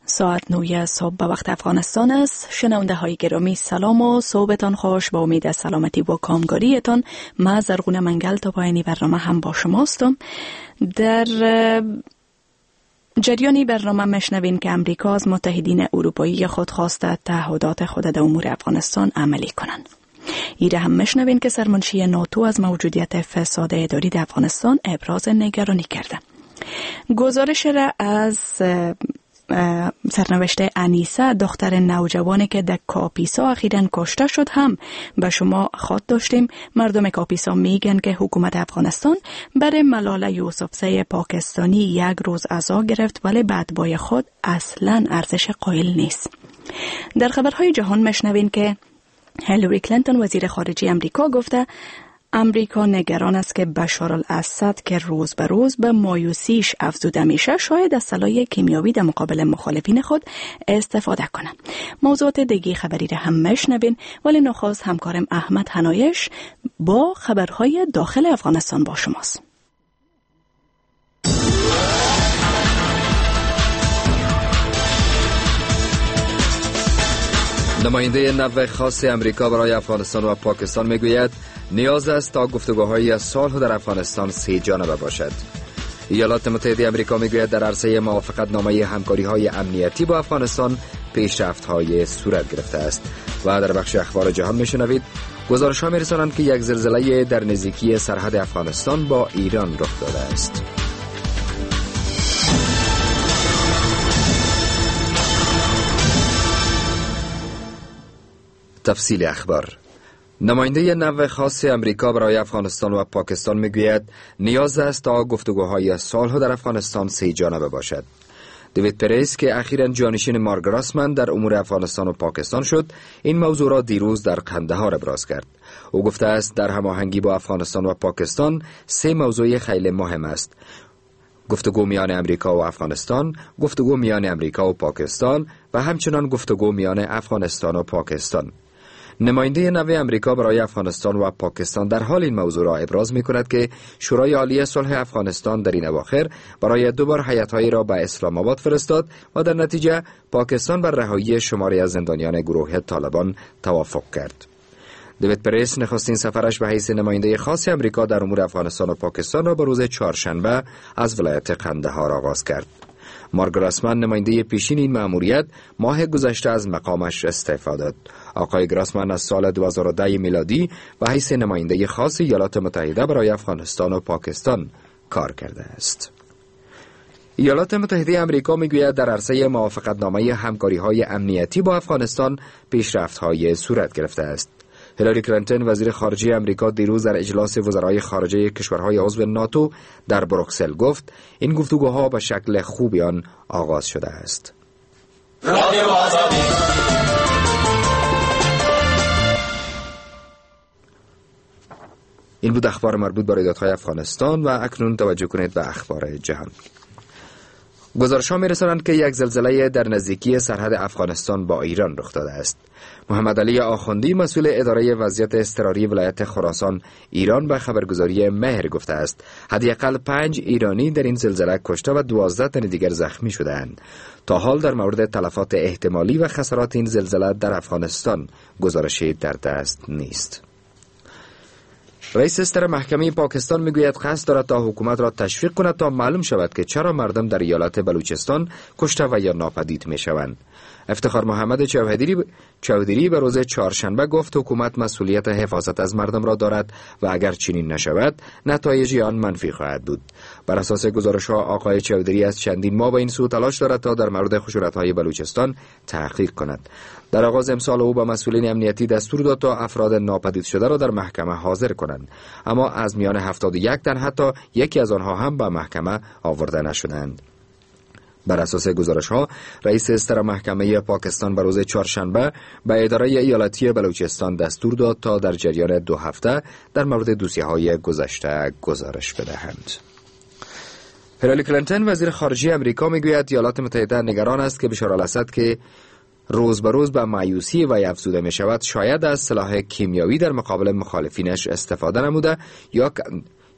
ساعت 9 صبح به وقت افغانستان است. شنونده های گرامی سلام و صبحتان خوش. با امید سلامتی و کامگاریتان من زرغونه منگل تا پایانی برنامه هم با شماستم. در جریانی برنامه مشنوین که امریکا از متحدین اروپایی خود خواسته تعهدات خود در امور افغانستان عملی کنند. ایره هم مشنوین که سرمنشی ناتو از موجودیت فساد اداری در افغانستان ابراز نگرانی کرده. گزارش را از سرنوشت انیسه دختر نوجوانی که در کاپیسا اخیراً کشته شد هم به شما خواهد داشتیم. مردم کاپیسا میگن که حکومت افغانستان برای ملاله یوسفزی پاکستانی یک روز عزا گرفت ولی بدبای خود اصلاً ارزش قائل نیست. در خبرهای جهان مشنوین که هیلاری کلینتون وزیر خارجه امریکا گفته امریکا نگران است که بشار الاسد که روز به روز به مایوسیش افزوده میشه شاید از سلاح کیمیاوی در مقابل مخالفین خود استفاده کنه. موضوعات دیگه خبری را هم مشنوین ولی نخست همکارم احمد حنایش با خبرهای داخل افغانستان با شماست. نماینده نو خاص امریکا برای افغانستان و پاکستان میگوید نیاز است تا گفتگوهای صلح در افغانستان 3 جانبه باشد. ایالات متحده آمریکا میگوید در عرصه موافقتنامه همکاری‌های امنیتی با افغانستان پیشرفت‌های صورت گرفته است. و در بخش اخبار جهان میشنوید گزارش‌ها میرسانند که یک زلزله در نزدیکی سرحد افغانستان با ایران رخ داده است. تفصیل اخبار. نماینده نو خاص امریکا برای افغانستان و پاکستان میگوید نیاز است تا گفتگوهای صلح در افغانستان 3 جانبه باشد. دیوید پریس که اخیراً جانشین مارک گراسمن در امور افغانستان و پاکستان شد، این موضوع را دیروز در قندهار ابراز کرد. او گفته است در هماهنگی با افغانستان و پاکستان 3 موضوع خیلی مهم است: گفتگو میان امریکا و افغانستان، گفتگو میان امریکا و پاکستان و همچنان گفتگو میان افغانستان و پاکستان. نماینده نو امریکا برای افغانستان و پاکستان در حال این موضوع را ابراز می کند که شورای عالی صلح افغانستان در این اواخر برای 2 بار هیئت‌هایی را به اسلام آباد فرستاد و در نتیجه پاکستان بر رهایی شماری از زندانیان گروه طالبان توافق کرد. دیوید پریس نخستین سفرش به حیث نماینده خاص امریکا در امور افغانستان و پاکستان را به روز 4 شنبه از ولایت قندهار آغاز کرد. مارک گراسمن نماینده پیشین این مأموریت ماه گذشته از مقامش استعفا داد. آقای گراسمن از سال 2010 میلادی به حیث نماینده خاص ایالات متحده برای افغانستان و پاکستان کار کرده است. ایالات متحده آمریکا میگوید در عرصه موافقتنامه همکاری‌های امنیتی با افغانستان پیشرفت‌های صورت گرفته است. هیلاری کلینتون وزیر خارجه امریکا دیروز در اجلاس وزرای خارجه کشورهای عضو ناتو در بروکسل گفت این گفتگوها به شکل خوبی آن آغاز شده است. این بود اخبار مربوط به رویدادهای افغانستان و اکنون توجه کنید به اخبار جهان. گزارش‌ها می‌رسانند که یک زلزله در نزدیکی سرحد افغانستان با ایران رخ داده است. محمد علی آخوندی مسئول اداره وضعیت اضطراری ولایت خراسان ایران به خبرگزاری مهر گفته است حداقل 5 ایرانی در این زلزله کشته و 12 تن دیگر زخمی شده‌اند. تا حال در مورد تلفات احتمالی و خسارات این زلزله در افغانستان گزارشی در دست نیست. رئیس ستر محکمه پاکستان میگوید قصد دارد تا حکومت را تشویق کند تا معلوم شود که چرا مردم در ایالت بلوچستان کشته و یا ناپدید میشوند. افتخار محمد چودری به روز 4 شنبه گفت حکومت مسئولیت حفاظت از مردم را دارد و اگر چنین نشود نتایج آن منفی خواهد بود. بر اساس گزارش‌ها آقای چودری از چندین ماه به این سو تلاش دارد تا در مورد خشونت‌های بلوچستان تحقیق کند. در آغاز امسال او به مسئولین امنیتی دستور داد تا افراد ناپدید شده را در محکمه حاضر کنند، اما از میان 71 تن حتی یکی از آنها هم به محکمه آورده نشدند. بر اساس گزارش‌ها رئیس ستر محکمه پاکستان به روز 4 شنبه به اداره ایالتی بلوچستان دستور داد تا در جریان 2 هفته در مورد دوسیه‌های گذشته گزارش بدهند. هیلاری کلینتون وزیر خارجه امریکا میگوید ایالات متحده نگران است که بشار الاسد که روز به روز به مایوسی وی افزوده می شود شاید از سلاح کیمیاوی در مقابل مخالفینش استفاده نموده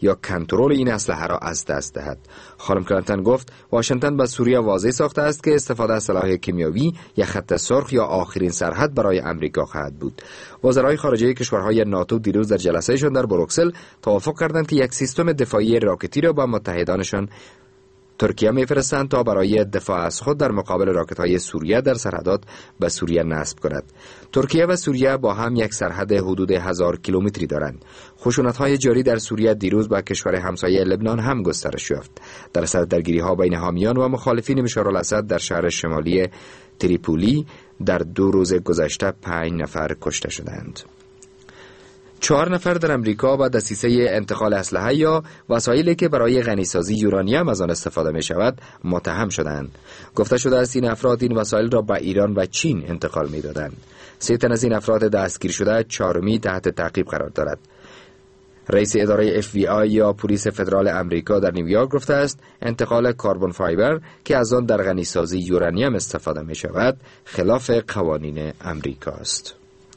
یا کنترل این اسلحه را از دست دهد. خانم کلینتون گفت واشنگتن به سوریه واضح ساخته است که استفاده از سلاح کیمیاوی یا خط سرخ یا آخرین سرحد برای امریکا خواهد بود. وزرای خارجه کشورهای ناتو دیروز در جلسهشان در بروکسل توافق کردند که یک سیستم دفاعی راکتی را با متحدانشان ترکیه میفرستند تا برای دفاع از خود در مقابل راکت‌های سوریه در سرحدات به سوریه نصب کند. ترکیه و سوریه با هم یک سرحد حدود 1000 کیلومتری دارند. خشونت‌های جاری در سوریه دیروز با کشور همسایه لبنان هم گسترش یافت. در اثر درگیری‌ها بین حامیان و مخالفین بشار الاسد در شهر شمالی تریپولی در 2 روز گذشته 5 نفر کشته شدند. 4 نفر در امریکا با دسیسه انتقال اسلحه یا وسایلی که برای غنیسازی یورانیم از آن استفاده می شود متهم شدند. گفته شده است این افراد این وسایل را به ایران و چین انتقال می دادند. 3 تن از این افراد دستگیر شده 4می تحت تعقیب قرار دارد. رئیس اداره FBI یا پلیس فدرال امریکا در نیویورک گفته است انتقال کربن فایبر که از آن در غنیسازی یورانیم استفاده می شود خلاف قوانین امریکا است.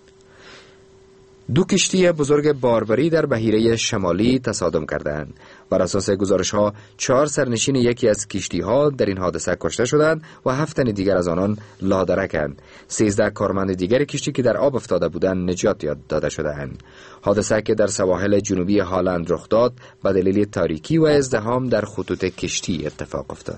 2 کشتی بزرگ باربری در بحیره شمالی تصادم کردند. بر اساس گزارش‌ها 4 سرنشین یکی از کشتی‌ها در این حادثه کشته شدند و 7 تن دیگر از آنان لادرکند. 13 کارمند دیگر کشتی که در آب افتاده بودند نجات داده شدند. حادثه که در سواحل جنوبی هالند رخ داد به دلیل تاریکی و ازدحام در خطوط کشتی اتفاق افتاد.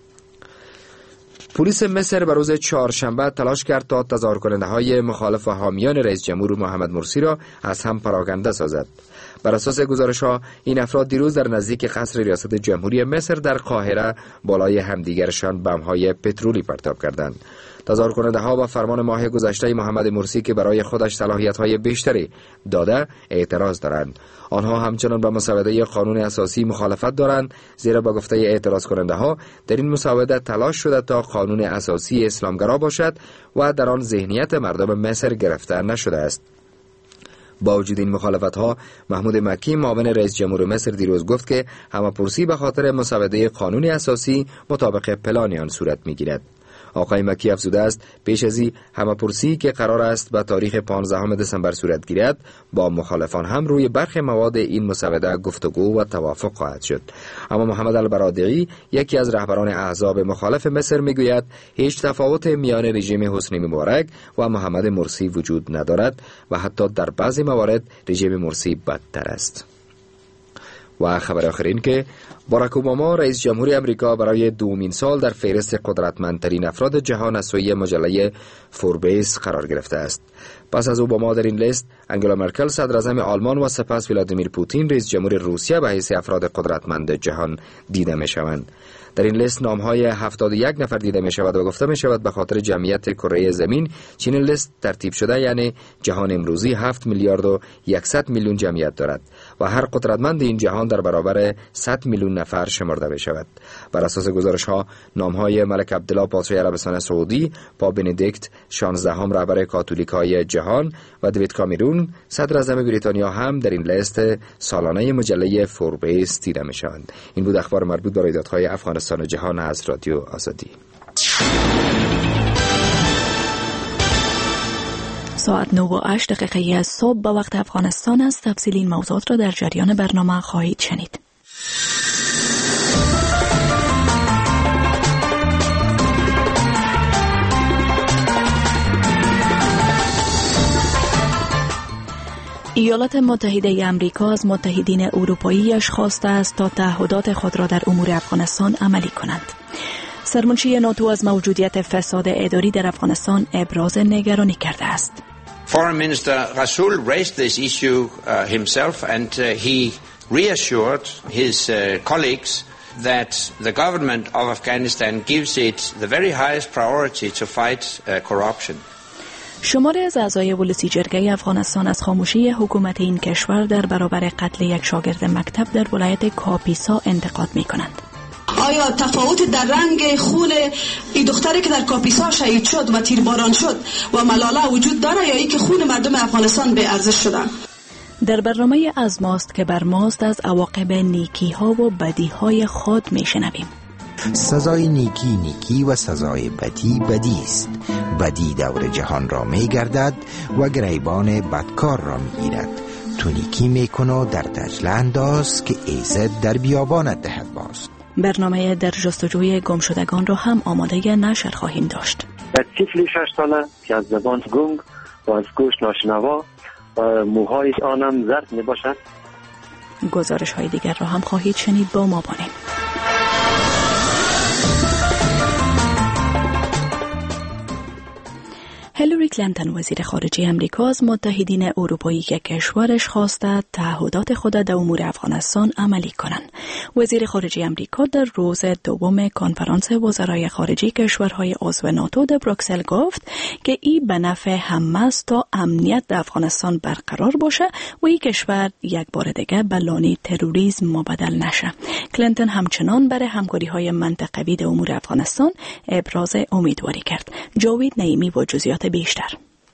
پلیس مصر به روز چهارشنبه تلاش کرد تا تظاهرکننده‌های مخالف و حامیان رئیس جمهور محمد مرسی را از هم پراکنده سازد. بر اساس گزارش‌ها این افراد دیروز در نزدیک قصر ریاست جمهوری مصر در قاهره بالای همدیگرشان بم‌های پترولی پرتاب کردند. تظاهرکننده‌ها با فرمان ماه گذشته محمد مرسی که برای خودش صلاحیت‌های بیشتری داده اعتراض دارند. آنها همچنان با مسوده قانون اساسی مخالفت دارند، زیرا با گفته اعتراض کننده‌ها در این مسوده تلاش شده تا قانون اساسی اسلامگرا باشد و در آن ذهنیت مردم مصر گرفته نشده است. با وجود این مخالفت‌ها، محمود مکی معاون رئیس جمهور مصر دیروز گفت که همه‌پرسی به خاطر مسوده قانون اساسی مطابق پلان آن صورت می‌گیرد. آقای مکی افزوده است پیش از این همه‌پرسی که قرار است به تاریخ 15 دسامبر صورت گیرد با مخالفان هم روی برخی مواد این مسوده گفتگو و توافق خواهد شد. اما محمد البرادعی یکی از رهبران احزاب مخالف مصر میگوید هیچ تفاوت میان رژیم حسنی مبارک و محمد مرسی وجود ندارد و حتی در بعضی موارد رژیم مرسی بدتر است. و خبر آخر این که باراک اوباما رئیس جمهوری امریکا برای 2مین سال در فهرست قدرتمندترین افراد جهان از سوی مجله فوربس قرار گرفته است. پس از اوباما در این لیست انگلا مرکل صدر اعظم آلمان و سپس ولادیمیر پوتین رئیس جمهور روسیه به حیث افراد قدرتمند جهان دیده می شوند. در این لیست نام‌های 71 نفر دیده می شود و گفته می شود به خاطر جمعیت کره زمین چنین لیست ترتیب شده، یعنی جهان امروزی 7 میلیارد و 100 میلیون جمعیت دارد و هر قدرتمند این جهان در برابر 100 میلیون نفر شمرده می شود. بر اساس گزارش‌ها نام‌های ملک عبدالله پادشاه عربستان سعودی، پاپ بندیکت 16 رهبر کاتولیکای جهان و دیوید کامرون صدر اعظم بریتانیا هم در این لیست سالانه مجله فوربس دیده می شوند. این بود اخبار مربوط به رویدادهای افغانستان و جهان از رادیو آزادی. ساعت 9:08 از صبح به وقت افغانستان است. تفصیل این موضوعات را در جریان برنامه خواهید شنید. ایالات متحده امریکا از متحدین اروپاییش خواسته است تا تعهدات خود را در امور افغانستان عملی کنند. سرمنشی ناتو از موجودیت فساد اداری در افغانستان ابراز نگرانی کرده است. Foreign Minister Rasool raised this issue himself and he reassured his colleagues that the government of Afghanistan gives it the very highest priority to fight corruption. شماری از اعضای ولسی جرگه افغانستان از خاموشی حکومت این کشور در برابر قتل یک شاگرد مکتب در ولایت کاپیسا انتقاد می کنند. آیا تفاوت در رنگ خون این دختری که در کاپیسا شهید شد و تیرباران شد و ملاله وجود داره یا ای که خون مردم افغانستان به ارزش شده؟ در برنامه از ماست که بر ماست از عواقب نیکی ها و بدی های خود می شنویم. سزای نیکی نیکی و سزای بدی بدی است. بدی دور جهان را می گردد و گریبان بدکار را می گیرد. تو نیکی میکن و در دجله انداز که ایزد در بیابانت دهد باز. برنامه در جستجوی گمشدگان را هم آماده نشر خواهیم داشت. طفلی 6 ساله که از زبان گنگ و از گوش ناشنوا و موهایش آنم زرد می باشد. گزارش های دیگر را هم خواهید شنید، با ما باشید. هیلاری کلینتون وزیر خارجه امریکا از متحدین اروپایی که کشورش خواسته تعهدات خود در امور افغانستان عملی کنند. وزیر خارجه امریکا در روز دوم کنفرانس وزرای خارجه کشورهای عضو ناتو در بروکسل گفت که این به نفع همه است تا امنیت در افغانستان برقرار باشه و این کشور یک بار دیگه به لانه تروریسم مبدل نشه. کلینتون همچنان برای همکاری‌های منطقوی در امور افغانستان ابراز امیدواری کرد. جاوید نعیمی با جزئیات بیشتر.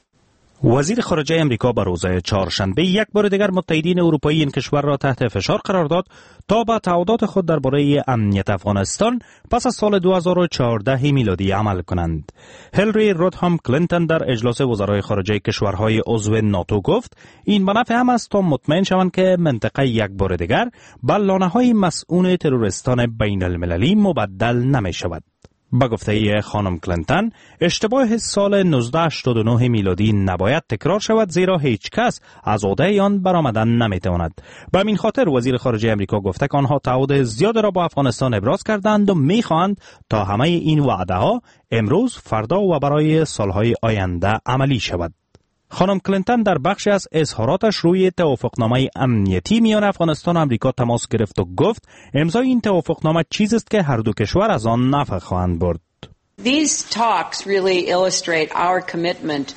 وزیر خارجه امریکا بر روز چهارشنبه یک بار دیگر متحدین اروپایی این کشور را تحت فشار قرار داد تا به تعهدات خود درباره امنیت افغانستان پس از سال 2014 میلادی عمل کنند. هیلاری رودهام کلینتون در اجلاس وزرای خارجه کشورهای عضو ناتو گفت این به نفع هم است تا مطمئن شوند که منطقه یک بار دیگر به لانه‌های مسئول تروریستان بین المللی مبدل نمی شود. با گفته خانم کلینتون اشتباه سال 1989 میلادی نباید تکرار شود، زیرا هیچ کس از عهده آن برآمدن نمیتواند. به همین خاطر وزیر خارجه امریکا گفته که آنها تعهد زیاد را با افغانستان ابراز کردند و میخواهند تا همه این وعده ها امروز، فردا و برای سالهای آینده عملی شود. خانم کلینتون در بخشی از اظهاراتش روی توافقنامه امنیتی میان افغانستان و امریکا تماس گرفت و گفت امضای این توافقنامه چیزی است که هر دو کشور از آن نفع خواهند برد. These talks really illustrate our commitment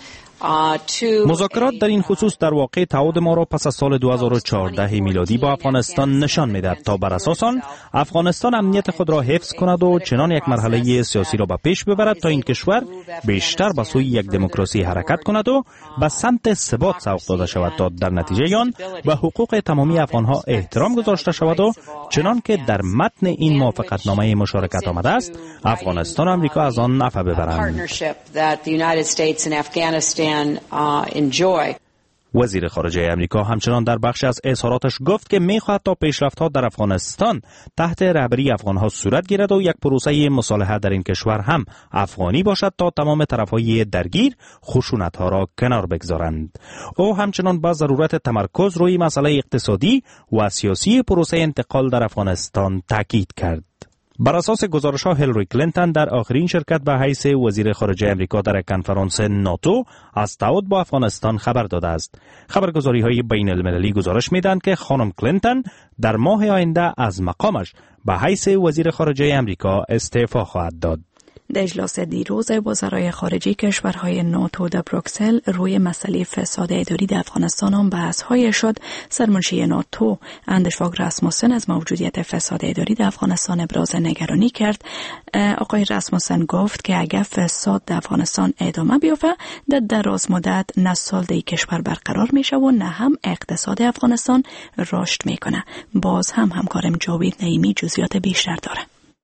مذاکرات در این خصوص در واقع تعهد ما را پس از سال 2014 میلادی با افغانستان نشان می‌دهد تا بر اساس آن افغانستان امنیت خود را حفظ کند و چنان یک مرحله سیاسی را به پیش ببرد تا این کشور بیشتر به سوی یک دموکراسی حرکت کند و به سمت ثبات سوق داده شود تا در نتیجه آن به حقوق تمامی افغانها احترام گذاشته شود و چنان که در متن این موافقتنامه مشارکت آمده است افغانستان و امریکا از آن نفع ببرند. وزیر خارجه امریکا همچنان در بخش از اظهاراتش گفت که می‌خواهد تا پیشرفت‌ها در افغانستان تحت رهبری افغان‌ها صورت گیرد و یک پروسه مصالحه در این کشور هم افغانی باشد تا تمام طرف‌های درگیر خشونت‌ها را کنار بگذارند. او همچنان با ضرورت تمرکز روی مسئله اقتصادی و سیاسی پروسه انتقال در افغانستان تاکید کرد. بر اساس گزارش‌ها هیلاری کلینتون در آخرین شرکت به حیث وزیر خارجه امریکا در کنفرانس ناتو از تعهد با افغانستان خبر داده است. خبرگزاری‌های بین المللی گزارش می‌دهند که خانم کلینتون در ماه آینده از مقامش به حیث وزیر خارجه امریکا استعفا خواهد داد. در اجلاس دیروز وزرای خارجه کشورهای ناتو در بروکسل روی مسئله فساد اداری در افغانستان هم بحث‌های شد. سرمنشی ناتو اندرس فاگ راسموسن از موجودیت فساد اداری در افغانستان ابراز نگرانی کرد. آقای راسموسن گفت که اگر فساد در افغانستان ادامه بیفته در دراز مدت نه سال در کشور برقرار میشه و نه هم اقتصاد افغانستان رشد میکنه. باز هم همکارم جاوید نعیمی جزئیات بیشتر داره.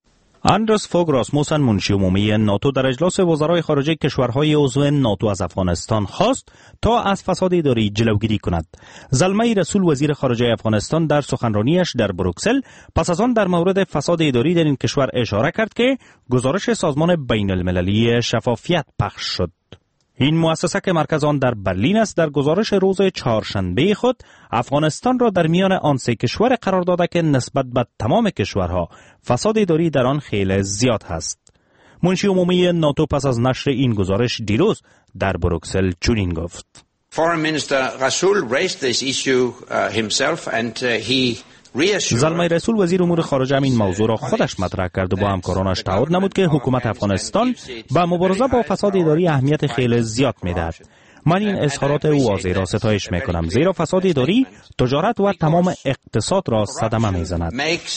اندرس فاگ راسموسن منشی عمومی ناتو در اجلاس وزرای خارجه کشورهای عضو ناتو از افغانستان خواست تا از فساد اداری جلوگیری کند. زلمه رسول وزیر خارجه افغانستان در سخنرانیش در بروکسل پس از آن در مورد فساد اداری در این کشور اشاره کرد که گزارش سازمان بین المللی شفافیت پخش شد. این مؤسسه که مرکز آن در برلین است در گزارش روز چهارشنبه خود افغانستان را در میان آن سه کشور قرار داده که نسبت به تمام کشورها فساد اداری در آن خیلی زیاد هست. منشی عمومی ناتو پس از نشر این گزارش دیروز در بروکسل چنین گفت: Foreign Minister Rasool raised this issue himself and he زلمه رسول وزیر امور خارجه این موضوع را خودش مطرح کرد و با همکارانش تعهد نمود که حکومت افغانستان با مبارزه با فساد اداری اهمیت خیلی زیاد میدهد. من این اظهارات واضح را ستایش میکنم، زیرا فساد اداری تجارت و تمام اقتصاد را صدمه میزند.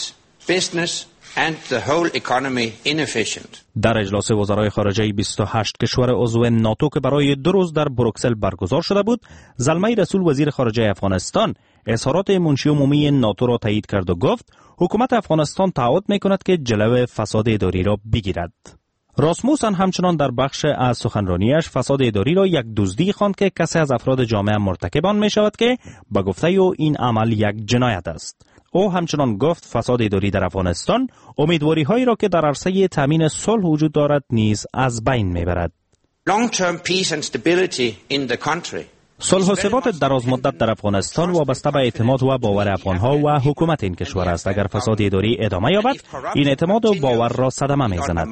در اجلاس وزرای خارجه 28 کشور عضو ناتو که برای 2 روز در بروکسل برگزار شده بود، زلمه رسول وزیر خارجه افغانستان اظهارات منشی عمومی ناتو را تایید کرد و گفت حکومت افغانستان تعهد میکند که جلو فساد اداری را بگیرد. راسموسن همچنان در بخش از سخنرانیش فساد اداری را یک دزدی خواند که کسی از افراد جامعه مرتکب آن می شود که به گفته او این عمل یک جنایت است. او همچنان گفت فساد اداری در افغانستان امیدواری هایی را که در عرصه تامین صلح وجود دارد نیز از بین می برد. Long-term peace and stability in the country. صلح و ثبات دراز مدت در افغانستان وابسته به اعتماد و باور افغانها و حکومت این کشور است. اگر فساد اداری ادامه یابد، این اعتماد و باور را صدمه می‌زند.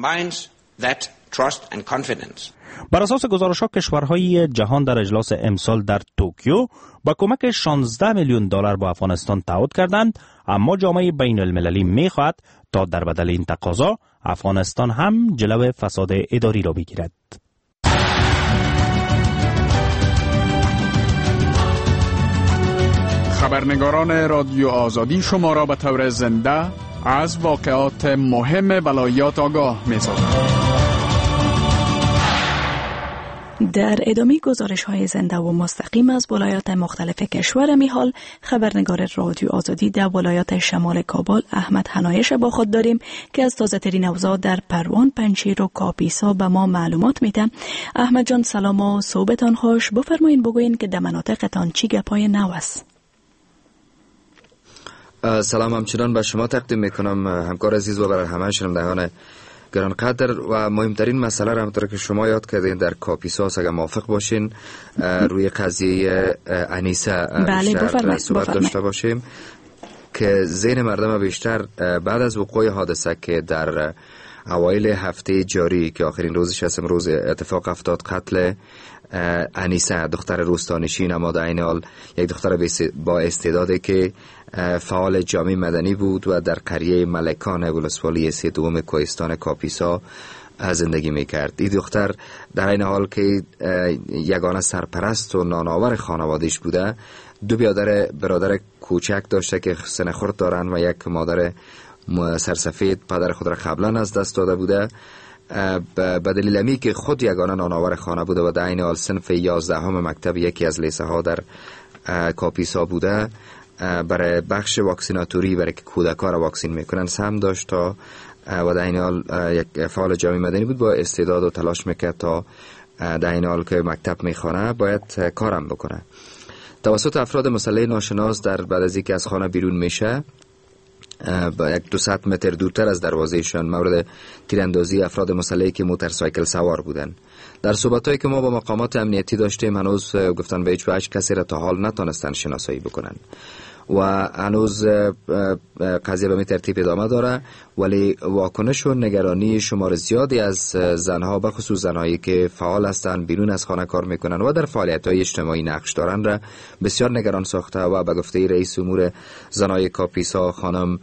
بر اساس گزارش‌ها کشورهای جهان در اجلاس امسال در توکیو با کمک 16 میلیون دلار با افغانستان تعهد کردند، اما جامعه بین المللی می‌خواهد تا در بدل این تقاضا افغانستان هم جلو فساد اداری را بگیرد. خبرنگاران رادیو آزادی شما را به طور زنده از واقعات مهم ولایات آگاه می‌سازند. در ادامه گزارش‌های زنده و مستقیم از ولایات مختلف کشور میحال خبرنگار رادیو آزادی در ولایات شمال کابل احمد حنایش با خود داریم که از تازه ترین اوضاع در پروان، پنجشیر و کاپیسا به ما معلومات میدن. احمد جان سلام و صبحتان خوش. بفرمایید بگوین که در مناطقتان چی گپای نو است؟ سلام همچنان به شما تقدیم میکنم همکار عزیز و برای همه شنوندگان گرانقدر. و مهمترین مسئله را همطور که شما یاد کردین در کاپیسا اگر موافق باشین روی قضیه انیسه بیشتر صحبت داشته باشیم که ذهن مردم بیشتر بعد از وقوع حادثه که در اوایل هفته جاری که آخرین روزش از امروز اتفاق افتاد، قتل انیسه دختر روستانشین اما در این حال یک دختر با استعدادی که فعال جامعه مدنی بود و در قریه ملکان ولسوالی 32 کوهستان کاپیسا زندگی میکرد. این دختر در این حال که یگانه سرپرست و نانآور خانوادهش بوده، دو برادر کوچک داشته که سن خرد دارن و یک مادر سرسفید پدر خود را قبلا از دست داده بوده. به دلیل امی که خود یگانه نانآور خانه بوده و در این حال صنف 11 مکتب یکی از لیسه ها در کاپیسا بوده، برای بخش واکسیناتوری برای که کودکان را واکسین میکنن سهم داشت تا و در این حال یک فعال جامعه مدنی بود، با استعداد و تلاش میکرد تا در این حال که مکتب میخوانه باید کارم بکنه. توسط افراد مسلح ناشناس در بعد از اینکه از خانه بیرون میشه با یک 200 متر دورتر از دروازهشان مورد تیراندازی افراد مسلحی که موتورسایکل سوار بودن. در صحبتایی که ما با مقامات امنیتی داشتیم هنوز گفتن به هیچ وجه کسی را تا حال نتونستن شناسایی بکنن و هنوز قضیه به این ترتیب ادامه داره، ولی واکنش و نگرانی شمار زیادی از زنها به خصوص زنهایی که فعال هستند، بیرون از خانه کار میکنن و در فعالیت‌های اجتماعی نقش دارن را بسیار نگران ساخته و به گفته رئیس امور زنای کاپیسا خانم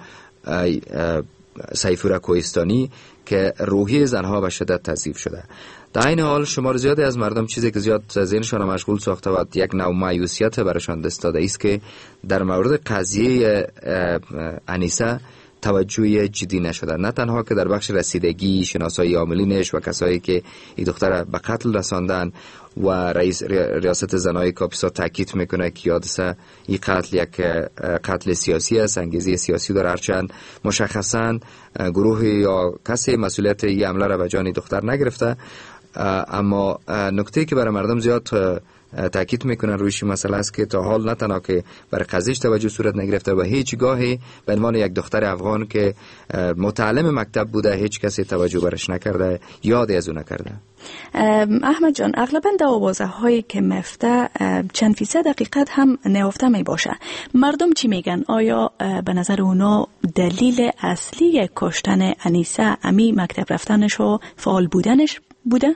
سیفوره کوهستانی که روحی زنها به شدت تضعیف شده. در این حال شمار زیادی از مردم چیزی که زیاد ذهنشان مشغول ساخته و یک نوع مایوسیت برشان دست داده است که در مورد قضیه انیسه توجه جدی نشده، نه تنها که در بخش رسیدگی شناسایی عاملینش و کسایی که این دختر به قتل رساندن و رئیس ریاست زنای کاپیسا تاکید میکنه که حادثه این قتل یک قتل سیاسی است، انگیزه سیاسی داره، هرچند مشخصا گروه یا کسی مسئولیت این حمله را به جان دختر نگرفته، اما نکته که برای مردم زیاد تاکید میکنن رویش مسئله است که تا حال نه تنها که برای قضیهش توجه صورت نگرفته و هیچ گاهی به عنوان یک دختر افغان که متعلم مکتب بوده هیچ کسی توجه برش نکرده، یاد از اون نکرده. احمد جان، اغلبا در آوازه هایی که مفته چند فیصد دقیقت هم نهفته می باشه، مردم چی میگن؟ آیا به نظر اونا دلیل اصلی کشتن انیسه امی مکتب رفتنش و فعال بودنش بوده؟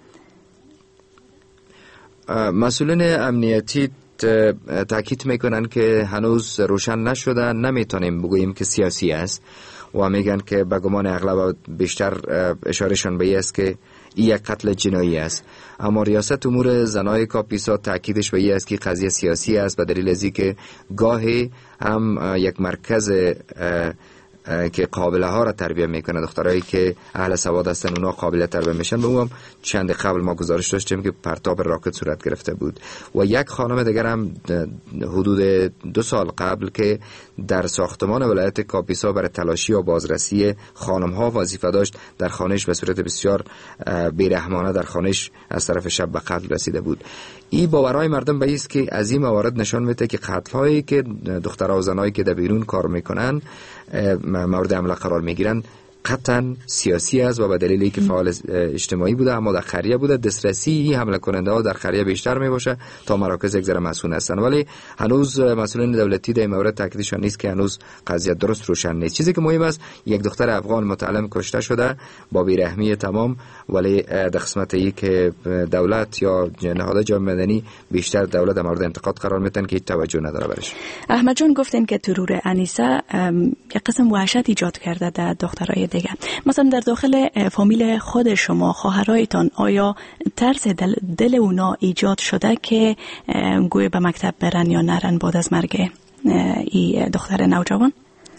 مسئولین امنیتی تاکید میکنن که هنوز روشن نشده، نمیتونیم بگوییم که سیاسی است و میگن که به گمان اغلب بیشتر اشارهشان به این است که این یک قتل جنایی است، اما ریاست امور زنای کاپیسا تاکیدش به این است که قضیه سیاسی است به دلیل از اینکه گاهی هم یک مرکز که قابله ها را تربیت میکنه، دخترایی که اهل سواد هستن اونا قابل تربیت میشن. به اونم چند قبل ما گزارش داشتیم که پرتاب راکت صورت گرفته بود. و یک خانم دیگر هم حدود 2 سال قبل که در ساختمان ولایت کاپیسا برای تلاشی و بازرسی خانم ها وظیفه داشت، در خانه‌اش به صورت بسیار بیرحمانه در خانه‌اش از طرف شب به قتل رسیده بود. این باورهای مردم به است که از این موارد نشان میده که قتل هایی که دخترها و زنایی که در بیرون کار میکنن مورد حمله قرار میگیرن قطعا سیاسی است و به دلیلی که فعال اجتماعی بوده اما در خریه بوده. دسترسی حمله کننده ها در خریه بیشتر می باشه تا مراکز یک ذره مسئول هستن، ولی هنوز مسئولین دولتی در این مورد تاکیدشان نیست که هنوز قضیه درست روشن نیست. چیزی که مهم است یک دختر افغان متعلم کشته شده با بیرحمی تمام، ولی در قسمت ای که دولت یا نهادهای جامعه مدنی بیشتر دولت در مورد انتقاد قرار میدن که توجه نداره برش. احمد جان گفتین که ترور انیسه یک قسم وحشت ایجاد کرده در دخترای دیگه. مثلا در داخل فامیل خود شما، خواهرایتان، آیا ترس دل اونا ایجاد شده که گویا به مکتب برن یا نرن بعد از مرگ این دختر نوجوان؟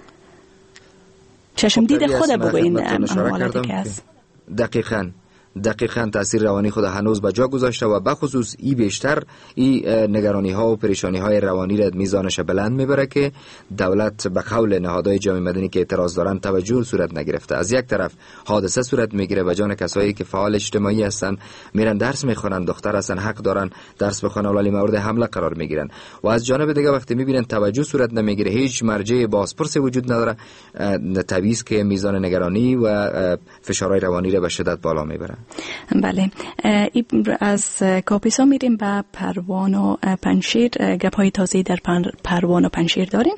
چشم دید خود بگوین حالتی که هست. دقیقاً تاثیر روانی خود هنوز به جا گذاشته و بخصوص ای بیشتر ای نگرانی ها و پریشانی های روانی را میزانش بلند میبره که دولت به قول نهادهای جامعه مدنی که اعتراض دارن توجه صورت نگرفته. از یک طرف حادثه صورت میگیره و جان کسایی که فعال اجتماعی هستن میرن درس میخونن، دختر هستن حق دارن درس بخونن ولی مورد حمله قرار میگیرن. و از جانب دیگه وقتی میبینن توجه صورت نمیگیره، هیچ مرجع بازپرسی وجود نداره، طبیعی است که میزان نگرانی و فشارهای روانی را به شدت بالا میبره. بله، از کاپیسا میریم به پروان و پنشیر. گپ‌های تازه‌ای در پروان و پنشیر داریم؟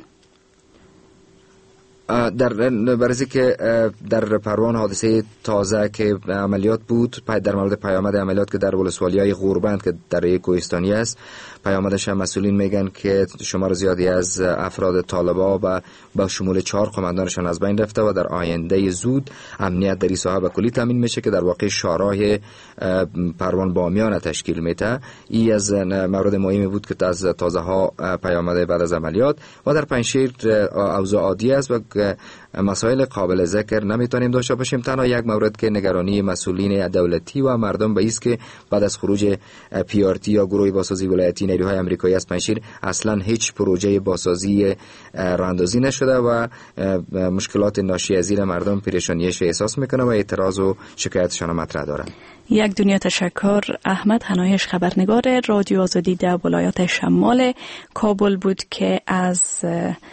برای که در پروان حادثه تازه که عملیات بود در مورد پیامد عملیات که در ولسوالیای غوربند که در کوهستانی است، پیامدش هم مسئولین میگن که شمار زیادی از افراد طالبا و با شمول 4 قماندانشان از بین رفته و در آینده زود امنیت در این ساحه به کلی تامین میشه که در واقع شارای پروان بامیان تشکیل میده. این از مورد مهمی بود که از تازه ها پیامد بعد از عملیات. و در پنشیر اوضاع عادی است و مسائل قابل ذکر نمیتونیم داشته باشیم. تنها یک مورد که نگرانی مسئولین دولتی و مردم به است که بعد از خروج PRT یا گروه بازسازی ولایتی نیروهای آمریکایی از پنشیر اصلا هیچ پروژه بازسازی راه اندازی نشده و مشکلات ناشی از این مردم پریشانیش احساس میکنه و اعتراض و شکایتشان مطرح دارن. یک دنیا تشکر. احمد حنایش خبرنگار رادیو آزادی در ولایت شمال کابل بود که از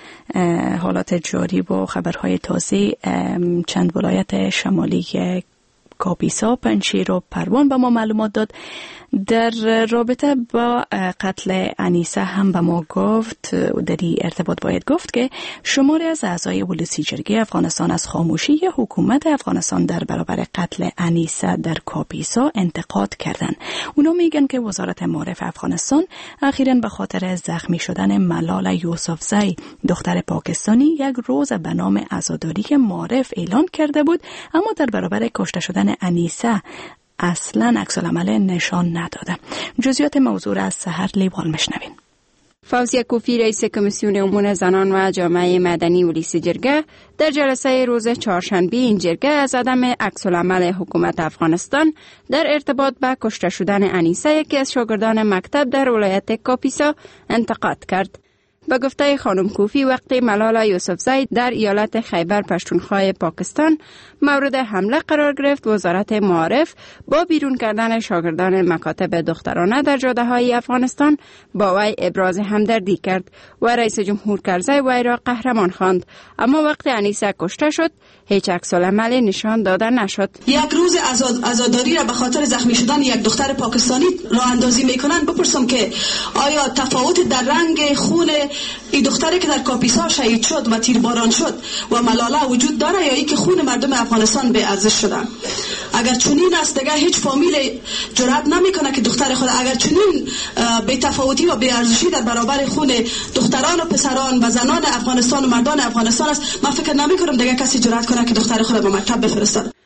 حالات جاری و خبرهای تازه چند ولایت شمالی کاپیسا، پنشیر و پروان به ما معلومات داد. در رابطه با قتل انیسه هم به ما گفت، در این ارتباط باید گفت که شماری از اعضای ولسی جرگه افغانستان از خاموشی حکومت افغانستان در برابر قتل انیسه در کاپیسا انتقاد کردند. اونا میگن که وزارت معارف افغانستان اخیراً به خاطر زخمی شدن ملال یوسفزی دختر پاکستانی یک روز به نام عزاداری معارف اعلان کرده بود، اما در برابر کشته شدن انیسه اصلا عکس‌العمل نشان نداده. جزئیات موضوع را از سحر لیوال مشنوین. فوزیه کوفی رئیس کمیسیون امور زنان و جامعه مدنی ولسی جرگه در جلسه روز چهارشنبه این جرگه از عدم عکس‌العمل حکومت افغانستان در ارتباط به کشته شدن انیسه، یکی از شاگردان مکتب در ولایت کاپیسا، انتقاد کرد. به گفته خانم کوفی، وقتی ملال یوسفزی در ایالت خیبر پشتونخوا پاکستان مورد حمله قرار گرفت، وزارت معارف با بیرون کردن شاگردان مکاتب دخترانه در جاده‌های افغانستان با وی ابراز همدردی کرد و رئیس جمهور کرزی وی را قهرمان خواند. اما وقتی انیسه کشته شد، هیچ عکس‌العملی نشان داده نشد. یک روز عزاداری را به خاطر زخمی شدن یک دختر پاکستانی راه اندازی میکنن. بپرسم که آیا تفاوت در رنگ خون این دختری که در کاپیسا شهید شد و تیرباران شد و ملاله وجود داره یا ای که خون مردم افغانستان به ارزش شده؟ اگر چنین است دیگه هیچ فامیل جرأت نمیکنه که دختر خود، اگر چنین بی تفاوتی و بی ارزشی در برابر خون دختران و پسران و زنان افغانستان و مردان افغانستان است، من فکر نمیکنم دیگه کسی جرأت کنه که دختر خود به مکتب بفرستد.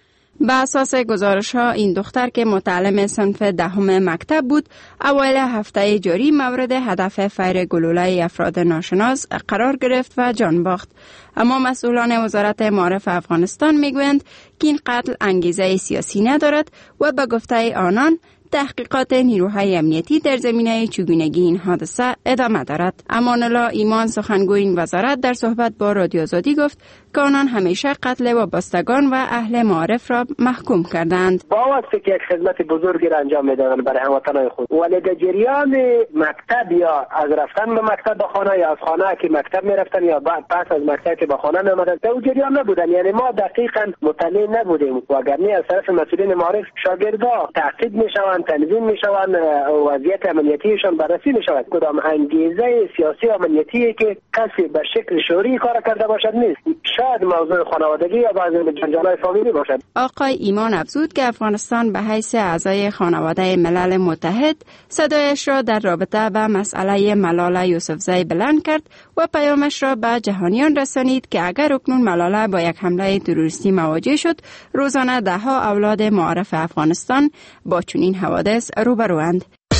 به اساس گزارش ها این دختر که متعلم صنف دهم مکتب بود اوایل هفته جاری مورد هدف فیر گلوله افراد ناشناس قرار گرفت و جان باخت. اما مسئولان وزارت معارف افغانستان میگویند که این قتل انگیزه سیاسی ندارد و به گفته آنان تحقیقات نیروهای امنیتی در زمینه چگونگی این حادثه ادامه دارد. امان الله ایمان سخنگوی این وزارت در صحبت با رادیو آزادی گفت که آنان همیشه قتل وابستگان و اهل معارف را محکوم کردند. با وقتی که یک خدمت بزرگی را انجام میدادند برای هموطنان خود، ولی در جریان مکتب یا از رفتن به مکتب به خانه یا از خانه که مکتب میرفتن یا پس از مکتب که به خانه میآمدند در جریان نبودن. یعنی ما دقیقاً مطلع نبودیم و اگرنی از طرف مسئولین معارف شاگردها تعقیب میشوند، تنظیم میشوند، وضعیت امنیتیشان بررسی میشود. کدام انگیزه سیاسی امنیتی که کسی به شکل شوری کار کرده باشد نیست. شاید موضوع خانوادگی یا بعضی جنجال‌های فامیلی باشد. آقای ایمان افزود که افغانستان به حیث اعضای خانواده ملل متحد صدایش را در رابطه با مسئله ملاله یوسفزی بلند کرد و پیامش را به جهانیان رسانید که اگر اکنون ملاله با یک حمله تروریستی مواجه شد، روزانه ده‌ها اولاد معارف افغانستان با چنین حوادث روبروند.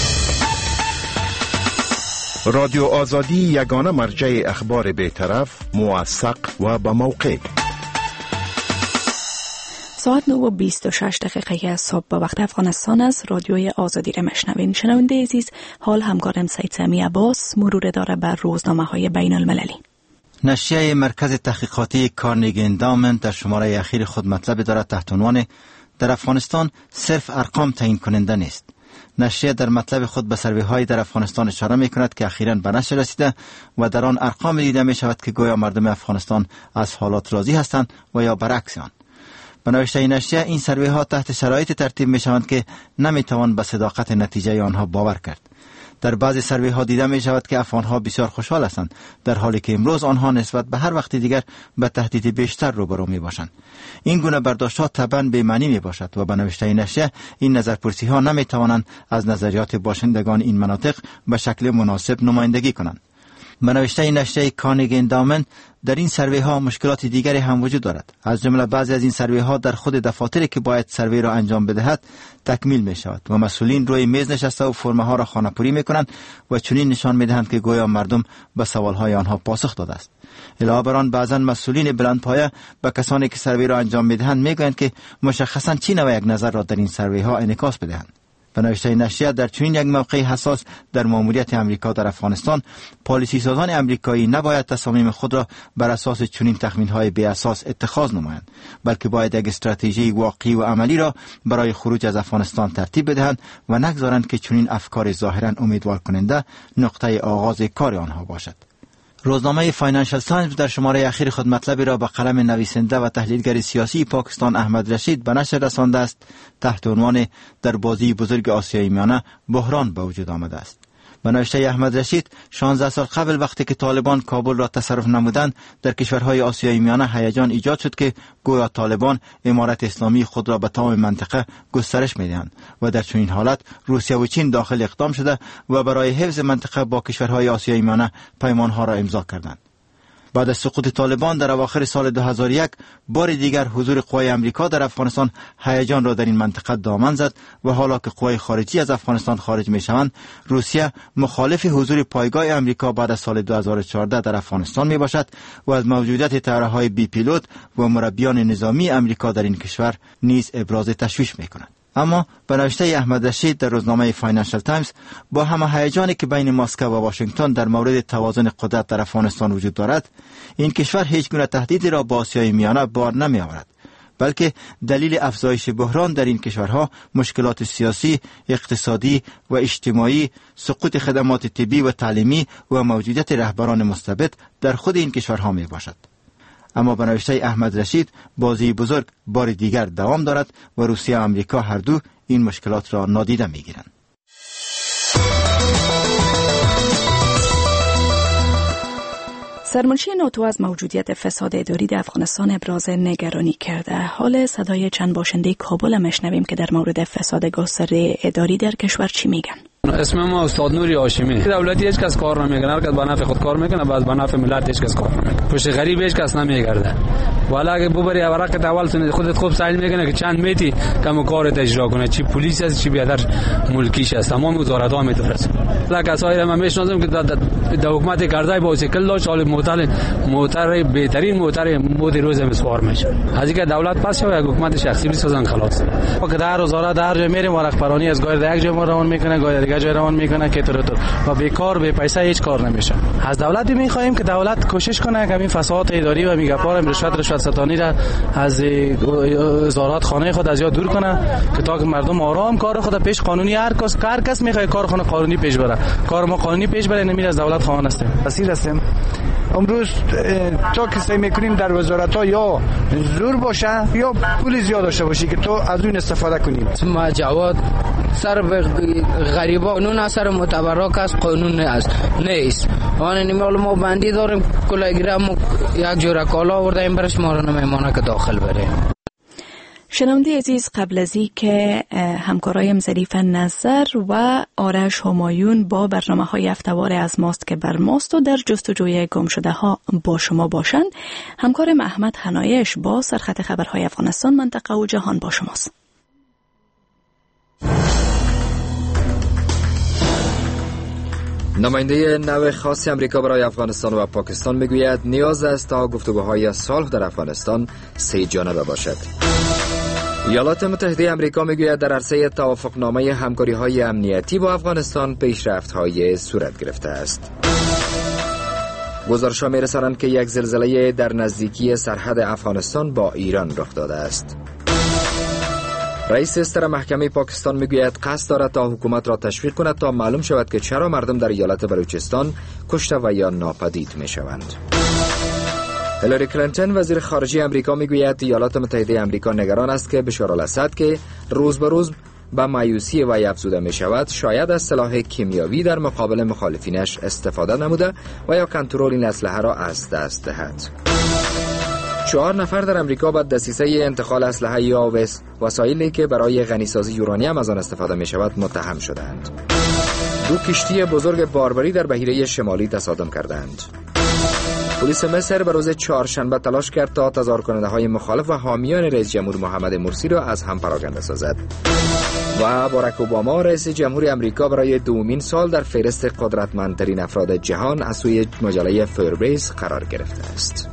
رادیو آزادی یگانه مرجع اخبار بی‌طرف، موثق و با موقع. ساعت 9:26 صبح به وقت افغانستان است. رادیوی آزادی را مشنوین. شنونده عزیز، حال همکارم سید سمی عباس مرور داره بر روزنامه‌های بین المللی. نشریه مرکز تحقیقاتی کارنگی اندامنت در شماره اخیر خود مطلب دارد تحت عنوان در افغانستان صرف ارقام تعیین کننده نیست. نشریه در مطلب خود به سروی‌های در افغانستان اشاره می‌کند که اخیراً به نشر رسیده و در آن ارقام دیده می‌شود که گویا مردم افغانستان از حالات راضی هستند و یا برعکس آن. به نوشته نشریه این سروی‌ها تحت شرایط ترتیب می‌شوند که نمی‌توان به صداقت نتیجه آنها باور کرد. در بعضی سروی‌ها دیده می‌شود که افغان‌ها بسیار خوشحال هستند، در حالی که امروز آنها نسبت به هر وقت دیگر به تهدید بیشتر روبرو می‌باشند. این گونه برداشت‌ها طبعاً بی‌معنی می‌باشد و به نوشته نشریه این نظرپرسی‌ها نمی‌توانند از نظریات باشندگان این مناطق به شکل مناسب نمایندگی کنند. به نوشته نشریه کارنگی اندامنت در این سروی ها مشکلات دیگری هم وجود دارد. از جمله بعضی از این سروی ها در خود دفاتری که باید سروی را انجام بدهد تکمیل می شود و مسئولین روی میز نشسته و فرمه ها را خانه‌پوری می کنند و چنین نشان می دهند که گویا مردم به سوال های آنها پاسخ داده است. علاوه بر آن بعضا مسئولین بلندپایه به کسانی که سروی را انجام می دهند می گویند که مشخصاً چی نوع یک نظر را در این سروی ها انعکاس بدهند. به نوشته نشریه در چنین یک موقع حساس در ماموریت امریکا در افغانستان، پالیسی سازان امریکایی نباید تصامیم خود را بر اساس چنین تخمین‌های بی اساس اتخاذ نمایند، بلکه باید یک استراتژی واقعی و عملی را برای خروج از افغانستان ترتیب بدهند و نگذارند که چنین افکار ظاهراً امیدوار کننده نقطه آغاز کار آنها باشد. روزنامه فاینانشل تایمز در شماره اخیر خود مطلبی را به قلم نویسنده و تحلیلگر سیاسی پاکستان احمد رشید به نشر رسانده است تحت عنوان در بازی بزرگ آسیای میانه بحران به وجود آمده است. به نوشته احمد رشید 16 سال قبل وقتی که طالبان کابل را تصرف نمودند در کشورهای آسیای میانه هیجان ایجاد شد که گویا طالبان امارت اسلامی خود را به تمام منطقه گسترش میدهند و در چنین حالت روسیه و چین داخل اقدام شده و برای حفظ منطقه با کشورهای آسیای میانه پیمانها را امضا کردند. بعد از سقوط طالبان در اواخر سال 2001 بار دیگر حضور قوای امریکا در افغانستان هیجان را در این منطقه دامن زد و حالا که قوای خارجی از افغانستان خارج می شوند، روسیه مخالف حضور پایگاه امریکا بعد از سال 2014 در افغانستان می باشد و از موجودیت طیاره‌های بی پیلوت و مربیان نظامی امریکا در این کشور نیز ابراز تشویش می کند. اما به نوشته احمد رشید در روزنامه فاینانشل تایمز با همه هیجانی که بین مسکو و واشنگتن در مورد توازن قدرت در افغانستان وجود دارد، این کشور هیچ گونه تهدیدی را با آسیای میانه بار نمی آورد، بلکه دلیل افزایش بحران در این کشورها مشکلات سیاسی، اقتصادی و اجتماعی، سقوط خدمات طبی و تعلیمی و موجودیت رهبران مستبد در خود این کشورها می باشد. اما به نوشته احمد رشید بازی بزرگ بار دیگر دوام دارد و روسیه و امریکا هر دو این مشکلات را نادیده می گیرند. سرمنشی ناتو از موجودیت فساد اداری در افغانستان ابراز نگرانی کرده. حال صدای چند باشنده کابل مشنویم که در مورد فساد گسترده اداری در کشور چی میگن. اسم ما استاد نوری هاشمی. دولتی هیچ کس کار نمیکنه، هر کس به نفع خود کار میکنه، بعد به نفع ملت هیچ کس کار نمیکنه. پشت غریب هیچ کس نمیگرده. والا اگه ببری ورقت اول خودت خوب سعی میکنه که چند میتی کم کارت اجرا کنه، چی پلیس است چی بیادر ملکیش است، تمام وزارت ها میترسه. کسایی را من میشناسم که در حکومت کرده بایسیکل داشت، حال موتر بهترین موتر مود روز مسوار میشه. از اینکه دولت پس شوه حکومت شخصی بسازن خلاص. که در وزارت در جای میریم ورق پرانی از گاهی یک جای ما روان میکنه، گاهی دیگه جای روان میکنه که تو و بیکار به پیسه هیچ کار نمیشه. از دولت میخوایم که دولت کوشش کنه که این فساد اداری و میگپار رشوت ستانی را از وزارت خانه خود از یاد دور کنه که تا که مردم آرام کار خود پیش قانونی هر کس میخواد کارخانه قانونی پیش بره، کار ما قانونی پیش بره، نمیره از دولت خواهان هستیم. اصیل هستیم. امروز تا که سعی میکنیم در وزارت ها یا زور باشه یا پول زیاد داشته باشی که تو از اون استفاده کنیم. ما جواد سر غریبا قانون سر متبرک است، قانون است نیست. آن نیمال ما بندی داریم کلاگرام یک جور کالا آوردیم برش ما رو نمیمونه که داخل بریم. شنونده عزیز، قبل از این که همکارایم ظریف نظر و آرش همایون با برنامه‌های هفته‌وار از ماست که بر ماست و در جستجوی گم شده ها با شما باشند، همکارم احمد حنایش با سرخط خبرهای افغانستان، منطقه و جهان با شماست. نماینده نو خاص امریکا برای افغانستان و پاکستان میگوید نیاز است تا گفتگوهای صلح در افغانستان 3 جانبه باشد. ایالات متحده امریکا میگوید در عرصه توافقنامه همکاری‌های امنیتی با افغانستان پیشرفت‌های صورت گرفته است. گزارش‌ها می‌رسانند که یک زلزله در نزدیکی سرحد افغانستان با ایران رخ داده است. رئیس استر محکمه پاکستان میگوید قصد دارد تا حکومت را تشویق کند تا معلوم شود که چرا مردم در ایالت بلوچستان کشته و یا ناپدید میشوند. هیلاری کلینتون وزیر خارجه امریکا میگوید ایالات متحده امریکا نگران است که بشار الاسد که روز به روز به مایوسی وی افزوده می شود شاید از سلاح کیمیاوی در مقابل مخالفینش استفاده نموده و یا کنترل این اسلحه را از دست دهد. 4 نفر در امریکا با دسیسه انتقال اسلحه یا وسایلی که برای غنیسازی یورانیم از آن استفاده می شود متهم شدند. 2 کشتی بزرگ باربری در بحیره شمالی تصادم کردند. پلیس مصر به روز چهارشنبه تلاش کرد تا تظاهر کننده های مخالف و حامیان رئیس جمهور محمد مرسی را از هم پراکنده سازد. و باراک اوباما رئیس جمهور امریکا برای 2مین سال در فهرست قدرتمندترین افراد جهان از سوی مجله فوربس قرار گرفته است.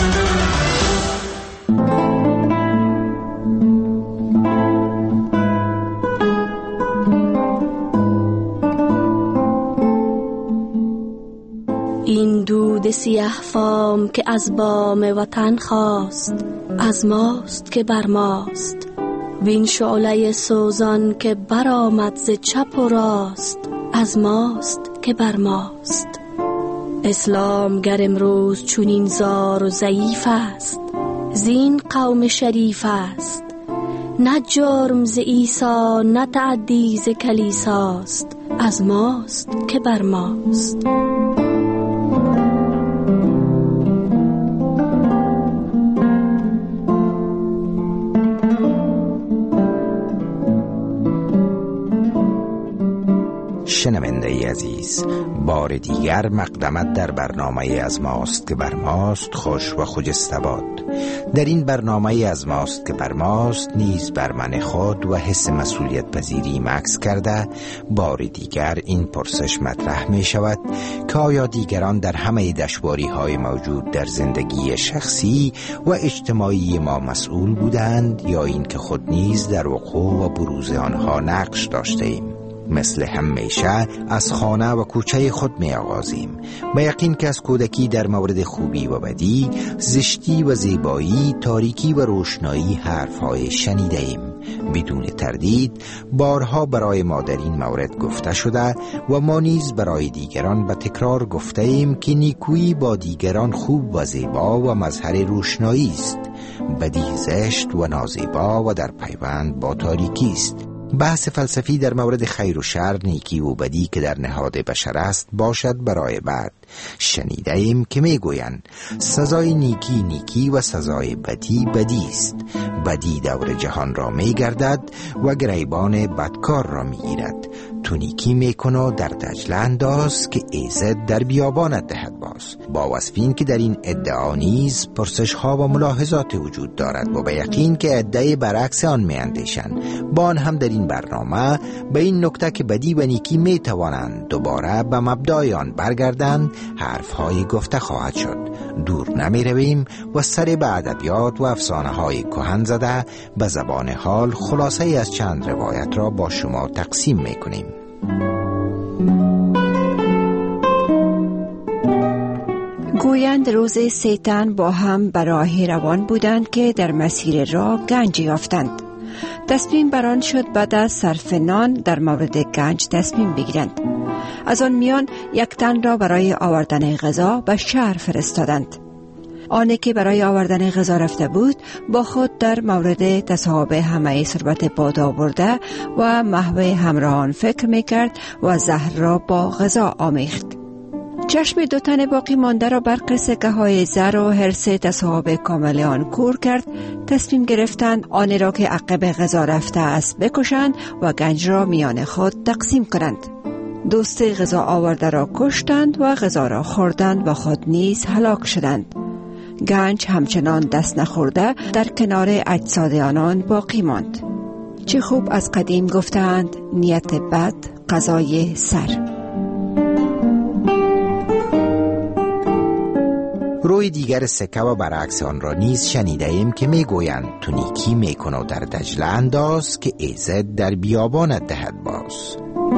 این دود سیاه فام که از بام وطن خواست، از ماست که بر ماست. وین شعله سوزان که برآمد ز چپ و راست، از ماست که بر ماست. اسلام گر امروز چونین زار و ضعیف است، زین قوم شریف است. نه جرم ز عیسی نه تعدی ز کلیساست، از ماست که بر ماست. شنونده عزیز، بار دیگر مقدمت در برنامه از ماست که بر ماست خوش و خجسته باد. در این برنامه از ماست که بر ماست نیز بر من خود و حس مسئولیت پذیری مکس کرده بار دیگر این پرسش مطرح می شود که آیا دیگران در همه دشواری های موجود در زندگی شخصی و اجتماعی ما مسئول بودند یا این که خود نیز در وقوع و بروز آنها نقش داشته ایم؟ مثل همیشه از خانه و کوچه خود می آغازیم. به یقین که از کودکی در مورد خوبی و بدی، زشتی و زیبایی، تاریکی و روشنایی حرفهای شنیده ایم. بدون تردید بارها برای ما در این مورد گفته شده و ما نیز برای دیگران به تکرار گفته ایم که نیکویی با دیگران خوب و زیبا و مظهر روشنایی است، بدی زشت و نازیبا و در پیوند با تاریکی است. بحث فلسفی در مورد خیر و شر، نیکی و بدی که در نهاد بشر است باشد برای بعد. شنیده ایم که می گویند سزای نیکی نیکی و سزای بدی بدی است. بدی دور جهان را می گردد و گریبان بدکار را می گیرد. تو نیکی می کن و در دجله انداز که ایزد در بیابانت دهد باز. با وصفین که در این ادعا نیز پرسش ها و ملاحظات وجود دارد و به یقین که ادعای برعکس آن می اندیشند. با آن هم در این برنامه به این نکته که بدی و نیکی می توانند دوباره به مبدای آن برگردند حرف های گفته خواهد شد. دور نمی رویم و سر به ادبیات و افسانه های کهن زده به زبان حال خلاصه از چند روایت را با شما تقسیم می کنیم. گویند روز سه تن با هم به راه روان بودند که در مسیر راه گنج یافتند. تصمیم بران شد بعد از صرف نان در مورد گنج تصمیم بگیرند. از آن میان یک تن را برای آوردن غذا به شهر فرستادند. آنی که برای آوردن غذا رفته بود با خود در مورد تصاحب همه ثروت باد آورده و محو همراهان فکر میکرد و زهر را با غذا آمیخت. چشم دو تن باقی مانده را برق سکه های زر و حرص تصاحب کامل آن کور کرد. تصمیم گرفتند آن را که عقب غذا رفته است بکشند و گنج را میان خود تقسیم کنند. دوست غذا آورده را کشتند و غذا را خوردند و خود نیز هلاک شدند. گنج همچنان دست نخورده در کنار اجساد آنان باقی ماند. چه خوب از قدیم گفتند نیت بد قضای سر. روی دیگر سکه و برعکس آن را نیز شنیده ایم که می گویند تو نیکی می کن و در دجله انداز که ایزد در بیابانت دهد باز.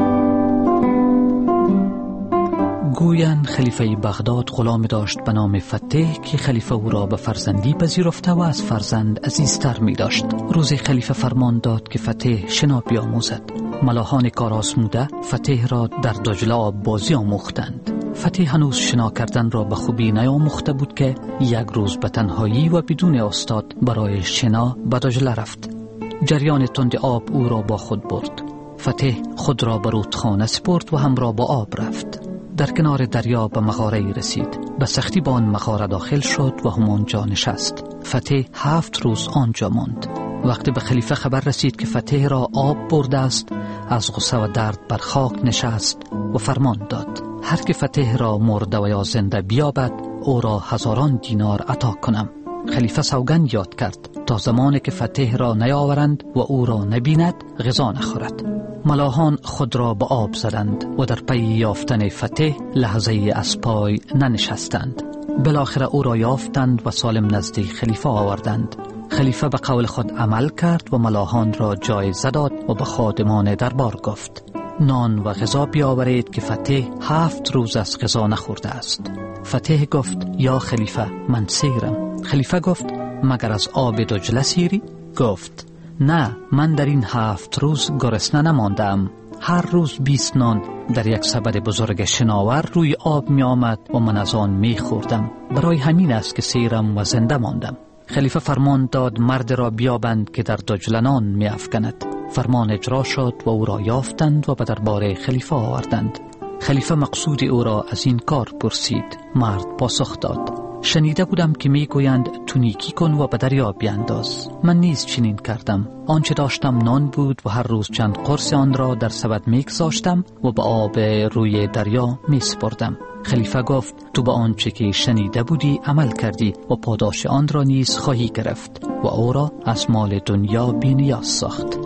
گویند خلیفه بغداد غلام داشت به نام فتح که خلیفه او را به فرزندی پذیرفته و از فرزند عزیزتر می داشت. روزی خلیفه فرمان داد که فتح شنا بیاموزد. ملاحان کار آزموده فتح را در دجله آب بازی آموختند. فتح هنوز شنا کردن را به خوبی نیاموخته بود که یک روز به تنهایی و بدون استاد برای شنا به دجله رفت. جریان تند آب او را با خود برد. فتح خود را به رودخانه سپرد و همراه با آب رفت. در کنار دریا به مغاره‌ای رسید. به سختی به آن مغاره داخل شد و همانجا نشست. فتح 7 روز آنجا ماند. وقتی به خلیفه خبر رسید که فتح را آب برده است، از غصه و درد بر خاک نشست و فرمان داد هر که فتح را مرده و یا زنده بیابد او را 1000 دینار عطا کنم. خلیفه سوگند یاد کرد تا زمانی که فتح را نیاورند و او را نبیند غذا نخورد. ملاحان خود را به آب زدند و در پی یافتن فتح لحظه از پای ننشستند. بالاخره او را یافتند و سالم نزد خلیفه آوردند. خلیفه به قول خود عمل کرد و ملاحان را جایزه داد و به خادمان دربار گفت نان و غذا بیاورید که فتح 7 روز از غذا نخورده است. فتح گفت یا خلیفه من سیرم. خلیفه گفت مگر از آب دجله سیری؟ گفت نه، من در این 7 روز گرسنه نماندم. هر روز 20 نان در یک سبد بزرگ شناور روی آب می آمد و من از آن می خوردم. برای همین است که سیرم و زنده ماندم. خلیفه فرمان داد مرد را بیابند که در دجله نان می افکند. فرمان اجرا شد و او را یافتند و به دربار خلیفه آوردند. خلیفه مقصود او را از این کار پرسید. مرد پاسخ داد شنیده بودم که می گویند تو نیکی کن و به دریا بیانداز. من نیز چنین کردم. آنچه داشتم نان بود و هر روز چند قرص آن را در سبد می گذاشتم و به آب روی دریا می سپردم. خلیفه گفت تو به آنچه که شنیده بودی عمل کردی و پاداش آن را نیز خواهی گرفت و او را از مال دنیا بی‌نیاز ساخت.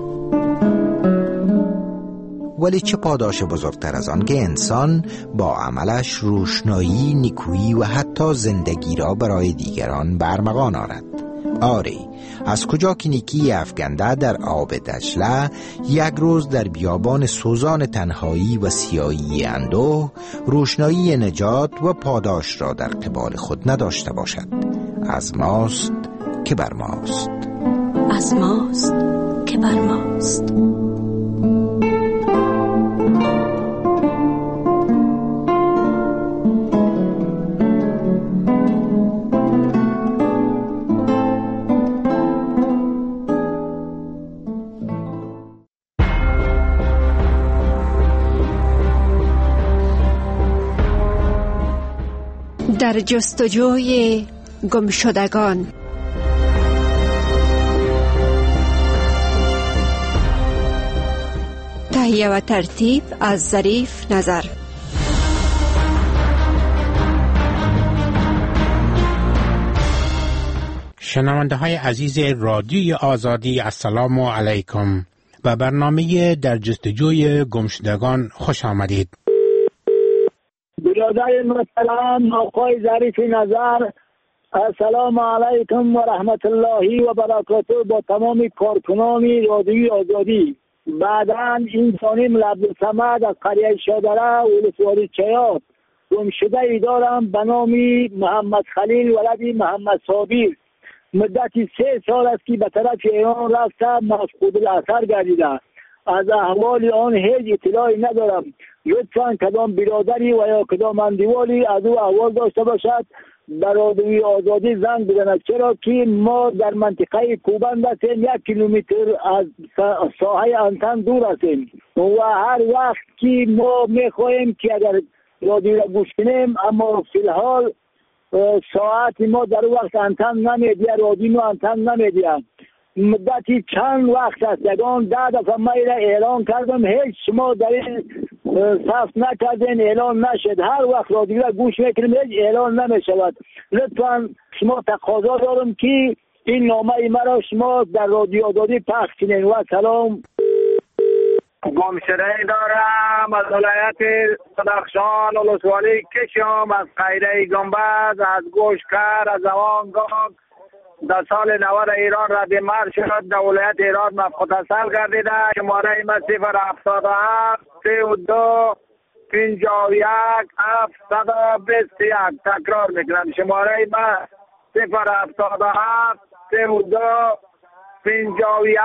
ولی چه پاداش بزرگتر از آن که انسان با عملش روشنایی، نیکویی و حتی زندگی را برای دیگران برمغان آرد. آری، از کجا که نیکی افکنده در آب دجله یک روز در بیابان سوزان تنهایی و سیاهی اندوه روشنایی نجات و پاداش را در قبال خود نداشته باشد. از ماست که بر ماست. از ماست که بر ماست. در جستجوی گمشدگان. تهیه و ترتیب از ظریف نظر. شنونده های عزیز رادیوی آزادی، السلام علیکم. به برنامه در جستجوی گمشدگان خوش آمدید. برادر محترم آقای ظریف نظر، السلام علیکم و رحمت الله و برکاته با تمام کارکنان رادیوی آزادی. بعداً انسانیم عبدالصمد از قریه شادره ولسوالی چیات گمشده ای دارم به نام محمد خلیل ولد محمد صابر. مدتی 3 سال است که به طرف ایران رفته مفقود الاثر گردیده. از احوال آن هیچ اطلاعی ندارم. لطفاً کدام برادری و یا کدام اندیوالی از او احوال داشته باشد در رادیوی آزادی زنگ بزند، چرا که ما در منطقه کوبند هستیم، 1 کیلومتر از ساحه انتن دور هستیم و هر وقت که ما میخواهیم که اگر رادیو را گوش کنیم، اما فی الحال ساعت ما در وقت انتن نمیدیه، رادیو انتن نمیدیه. مدتی چند وقت است، یگان 10 دفعه میل اعلان کردم، هیچ شما در این صف نکردین، اعلان نشد. هر وقت رادیو را گوش میکنیم هیچ اعلان نمیشود. لطفا شما تقاضا دارم که این نامه مرا شما در رادیو آزادی پخش کنین. و سلام. گمشده دارم از ولایت بدخشان ولسوالی کشم، از قیره گنبد، از گوشکر، از اوانگاه. در سال 90 ایران رد مرد شد، در ولایت ایران مفقود الاثر گردیده. شماره ما 077 32 51 721. تکرار میکنم، شماره ما 077 32 51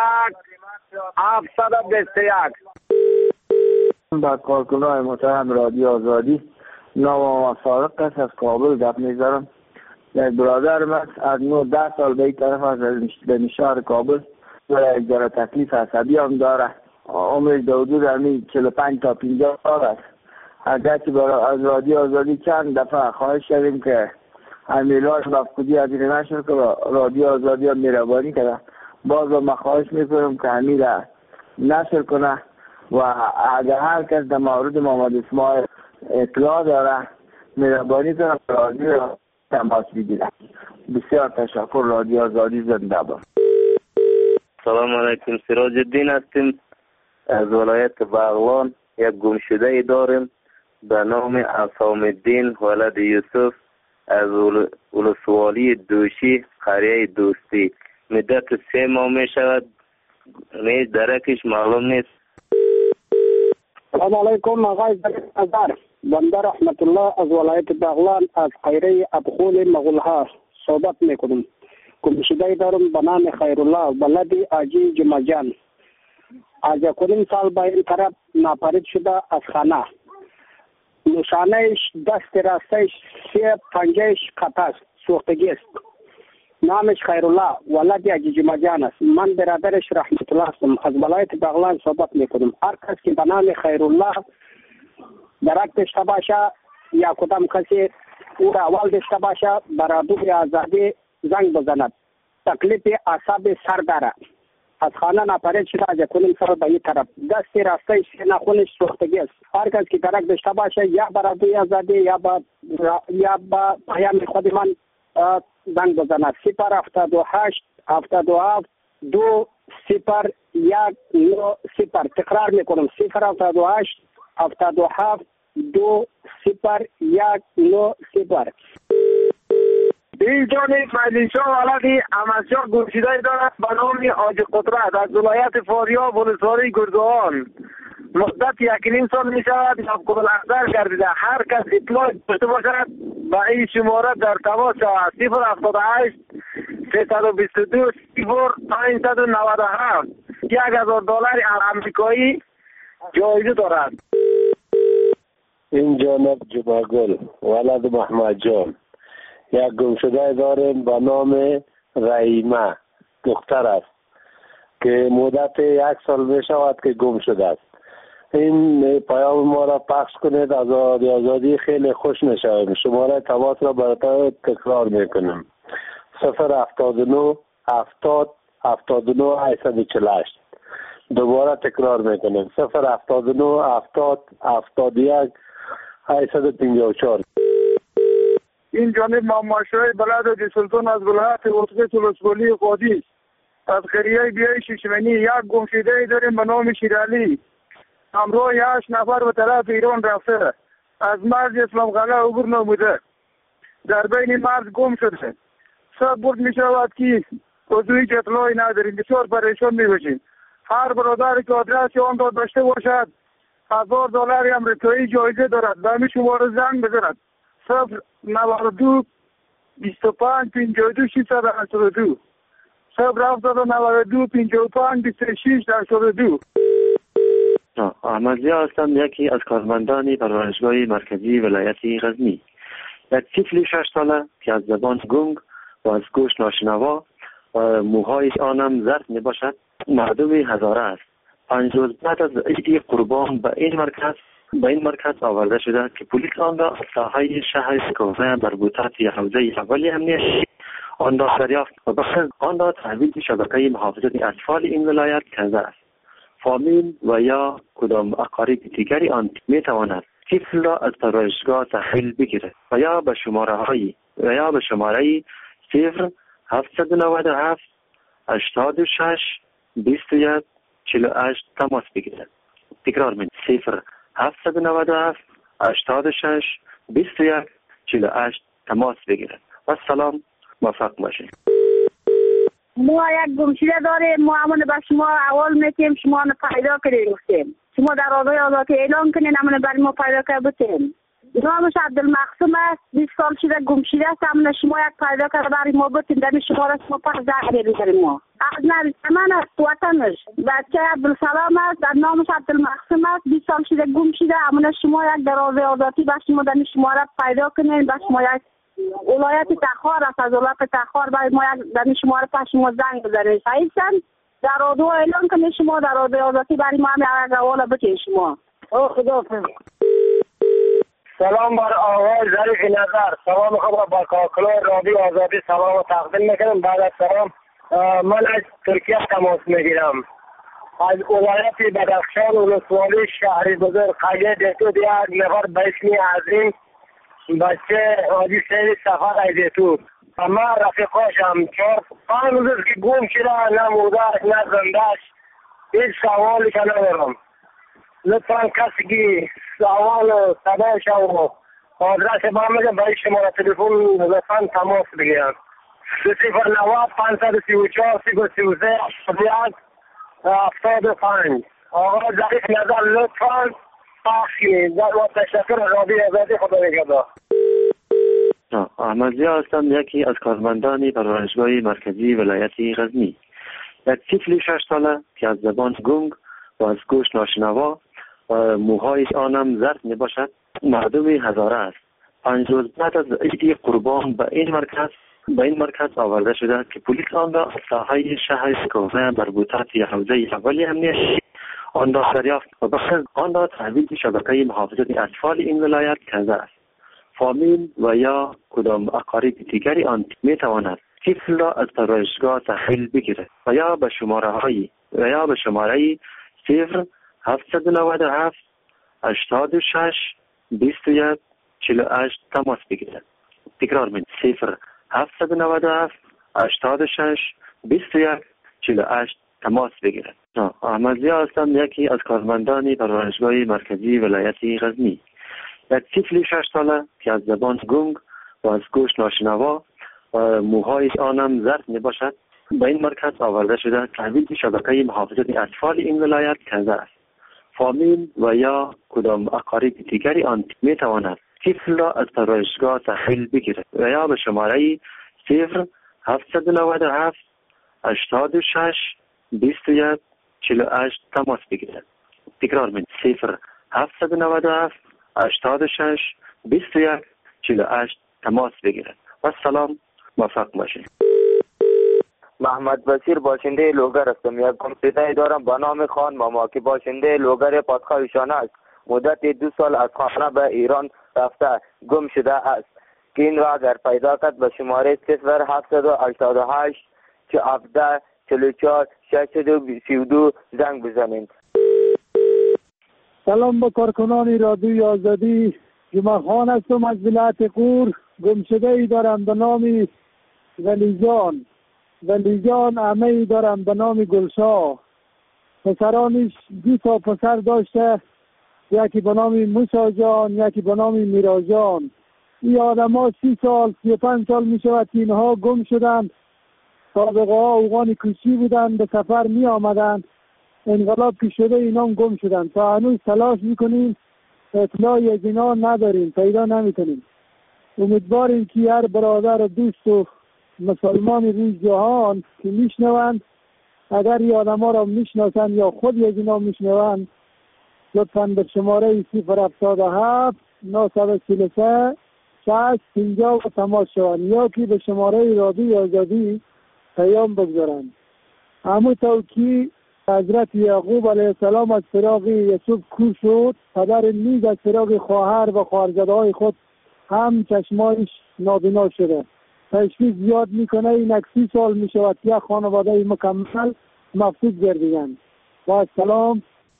721. با کارکنان محترم رادیو آزادی، نام صادق است، از کابل گپ می‌زنم. یک برادر من از 9-10 سال به این طرف از شهر کابل و یک ذره تکلیف عصبی هم داره. عمرش در حدود 45 تا 50 سال است. اگرچه از رادیو آزادی چند دفعه خواهش کردیم که امیلاش مفقودی از این نشد که رادیو آزادی هم مهربانی کنه. باز ما خواهش میکنم که امیر نشر کنه و اگر هر کس در مورد محمد اسماعیل اطلاع داره مهربانی کنه رادیو را تماس بگیره. بسیار تشکر. رادیو آزادی زنده باد. سلام علیکم، سراج الدین هستیم از ولایت بغلان. یک گمشده ای داریم به نام عصام الدین ولد یوسف از ولسوالی دوشی قریه دوستی. مدت 3 ماه می شود، درکش معلوم نیست. سلام علیکم آقای نظر، بنده رحمت الله از ولایت بغلان از قیره ابخول مغولها صحبت میکنم. گمشده دارم به نام خیرالله ولد آجی جمعجان. از 1 سال به این طرف ناپدید شده از خانه. نشانهش دست راستش 3 پنجهش قطع سوختگی است. نامش خیرالله ولد آجی جمعجان است. من برادرش رحمت الله هستم، از ولایت بغلان صحبت میکنم. هر کس که به نام خیرالله درک داشته باشه یا کدام کسی او را اول داشته باشه برادوی آزادی زنگ بزند. تکلیف اعصاب سر داره. از خانه ناپدید شده از 1 سال به این طرف. دست راستش ناخنش سوختگی است. هر کس که درک داشته باشه یا برادوی آزادی یا با پیام خود من زنگ بزند. 078 77 2 0 1 9 0. تکرار میکنم 078 77 2 0 1 9 0. این جانب مجلسا ولدی امسیا گمشده دارد به نام حاج قدرت از ولایت فاریاب ولسوالی گردوان. مدت 1.5 سال می شود مفقود الاثر گردیده. هر کس اطلاع داشته باشد به این شماره در تماس شود. 078 322 0597. $1,000 آمریکایی جایزه دارد. این جانب جمعگل ولد محمد جان. یک گمشده داریم به نام رحیمه، دختر است که مدت 1 سال می شود که گم شده است. این پیام ما را پخش کنید. آزادی خیلی خوش میشویم. شماره تماس را برای تکرار میکنیم: 079 70 79 848. دوباره تکرار میکنیم: 079 70 71 854. این جانب ماماشای بلد دی سلطان از ولایت ارتقی طلسگولی خودی از قریه بیای ششمنی یک گمشده داریم به نام شیرالی. امروز 8 نفر به طرف ایران رفته. از مرز اسلام قلعه عبور نموده. در بین مرز گم شده. سب برد می شود که وضوعی اطلاعی نداریم. بسیار پریشان می باشیم. هر برادری که آدرس آن را داشته باشد $1000 امریکایی جایزه دارد. به همین شماره زنگ بزند: 092 25 52 682 092 55 26 82. احمد ضیا هستم، یکی از کارمندان پرورشگاه مرکزی ولایت غزنی. یک طفل 6 ساله که از زبان گنگ و از گوش ناشنوا و موهای آنم زرد می باشد مردم هزاره است. 5 روز بعد از عید قربان به این مرکز آورده شده که پلیس آن را از ساحه شهر کوزه مربوطه به حوزه اول امنیتی آن را دریافت و بعد آن را تحویل شبکه محافظت اطفال این ولایت کرده است. فامیل و یا کدام اقارب دیگری آن می تواند طفل را از پرورشگاه تحویل بگیرد و یا به شماره 0797 86 21 48 تماس بگیرد. تکرار می 0797 86 21 48 تماس بگیرد. و سلام، موفق باشید. ما یک گمشده داریم. ما همون به شما اول میتیم شما پیدا کنید. گفتیم شما در رادیوی آزادی اعلام کنید همون برای ما پیدا کرده بتیم. نامش عبدالمقسوم است. 20 سال شده گمشده است. همون شما یک پیدا کرده برای ما بتیم. در شما را شما پس زنگ بزنیم. ما از نریسمن است وطنش. بچه عبدالسلام است. در نامش عبدالمقسوم است. 20 سال شده گمشده. همون شما یک در رادیوی آزادی به شما در شما را پیدا کنید. به شما یک ولایت تخار است. از ولایت تخار برای ما در شما را پس شما زنگ بزنید. ایسان در رادیو اعلام کنید. شما در رادیوی آزادی برای ما هم یک حواله بتید. شما خدا سلام بر آقای ظریف نظر. سلام خود را با کاکلای رادیو آزادی سلام و تقدیم میکنم. بعد از سلام من از ترکیه تماس میگیرم. از ولایت بدخشان ولسوالی شهر بزرگ قریه دیتود یک نفر به اسم عظیم بچه حاجی سید سفر از دیتود و من رفیقاشم 4-5 روز که گم شده، نه مردهش نه زندهش. هیچ سوالی که ندارم. لطفا کسی که سوال و صدایش و آدرس با میگه برای شماره تلفن لطفا تماس بگیرن. 090 534 033 75. آقا ظریف نظر لطفا پخشی. در تشکر رادیو آزادی. خدا نگهدار. احمد ضیا هستم، یکی از کارمندان پرورشگاه مرکزی ولایت غزنی. یک طفل 6 ساله که از زبان گنگ و از گوش ناشنوا و موهای آنم زرد می باشد مردم هزاره است. 5 روز بعد از عید قربان به این مرکز آورده شده که پلیس آن را از ساحه شهر کوزه مربوطه به حوزه اول امنیتی آن را دریافت و بعد آن را تحویل شبکه محافظت اطفال این ولایت کرده است. فامیل و یا کدام اقارب دیگری آن می تواند طفل را از پرورشگاه تحویل بگیرد و یا به شماره 0797 86 21 48 تماس بگیرد. تکرار می 0797 86 21 48 تماس بگیرد. احمد ضیا هستم، یکی از کارمندان پرورشگاه مرکزی ولایت غزنی. یک طفل 6 ساله که از زبان گنگ و از گوش ناشنوا و موهای آنم زرد می باشد به این مرکز آورده شده تحویل شبکه محافظت اطفال این ولایت کرده است. فامیل و یا کدام اقارب دیگری آن می تواند طفل را از پرورشگاه تحویل بگیرد و یا به شماره 0797 86 21 48 تماس بگیرد. تکرار می 0797 86 21 48 تماس بگیرد. و سلام، موفق باشید. محمد بشیر باشنده لوگر هستم. یک گمشده دارم به نام خان ماما که باشنده لوگر پادخا ایشانه است. مدت 2 سال از خانه به ایران رفته گم شده است که این را اگر پیدا کرد به شماره 0788 17 44 632 زنگ بزنید. سلام به کارکنان رادیوی آزادی. جمعه خان هستم از ولایت قور. گمشده ای دارم به نام ولیجان عمه ای دارم به نام گلشاه. پسرانش 2 تا پسر داشته، یکی به نام موسی جان، یکی به نام میرا جان. این آدم ها 30 سال 35 سال می شود که اینها گم شدند. سابقه ها اوغان کشی بودند، به سفر می آمدند، انقلاب که شده اینا گم شدند. تا هنوز تلاش میکنیم، اطلاعی از اینا نداریم، پیدا نمیکنیم. امیدواریم که هر برادر و دوست و مسلمان روی جهان که میشنوند، اگر این آدم ها را میشناسند یا خود از اینا میشنوند، لطفاً به شماره 077 943 6050 تماس شوند یا که به شماره رادیوی آزادی پیام بگذارند. همونطور که حضرت یعقوب علیه السلام از فراق یوسف کور شد، پدر نیز از فراق خواهر و خواهرزاده‌های خود هم چشمایش نابینا شده. تشخیص زیاد میکنه این 30 سال میشود یک خانواده مکمل مفقود گردیدند. با سلام.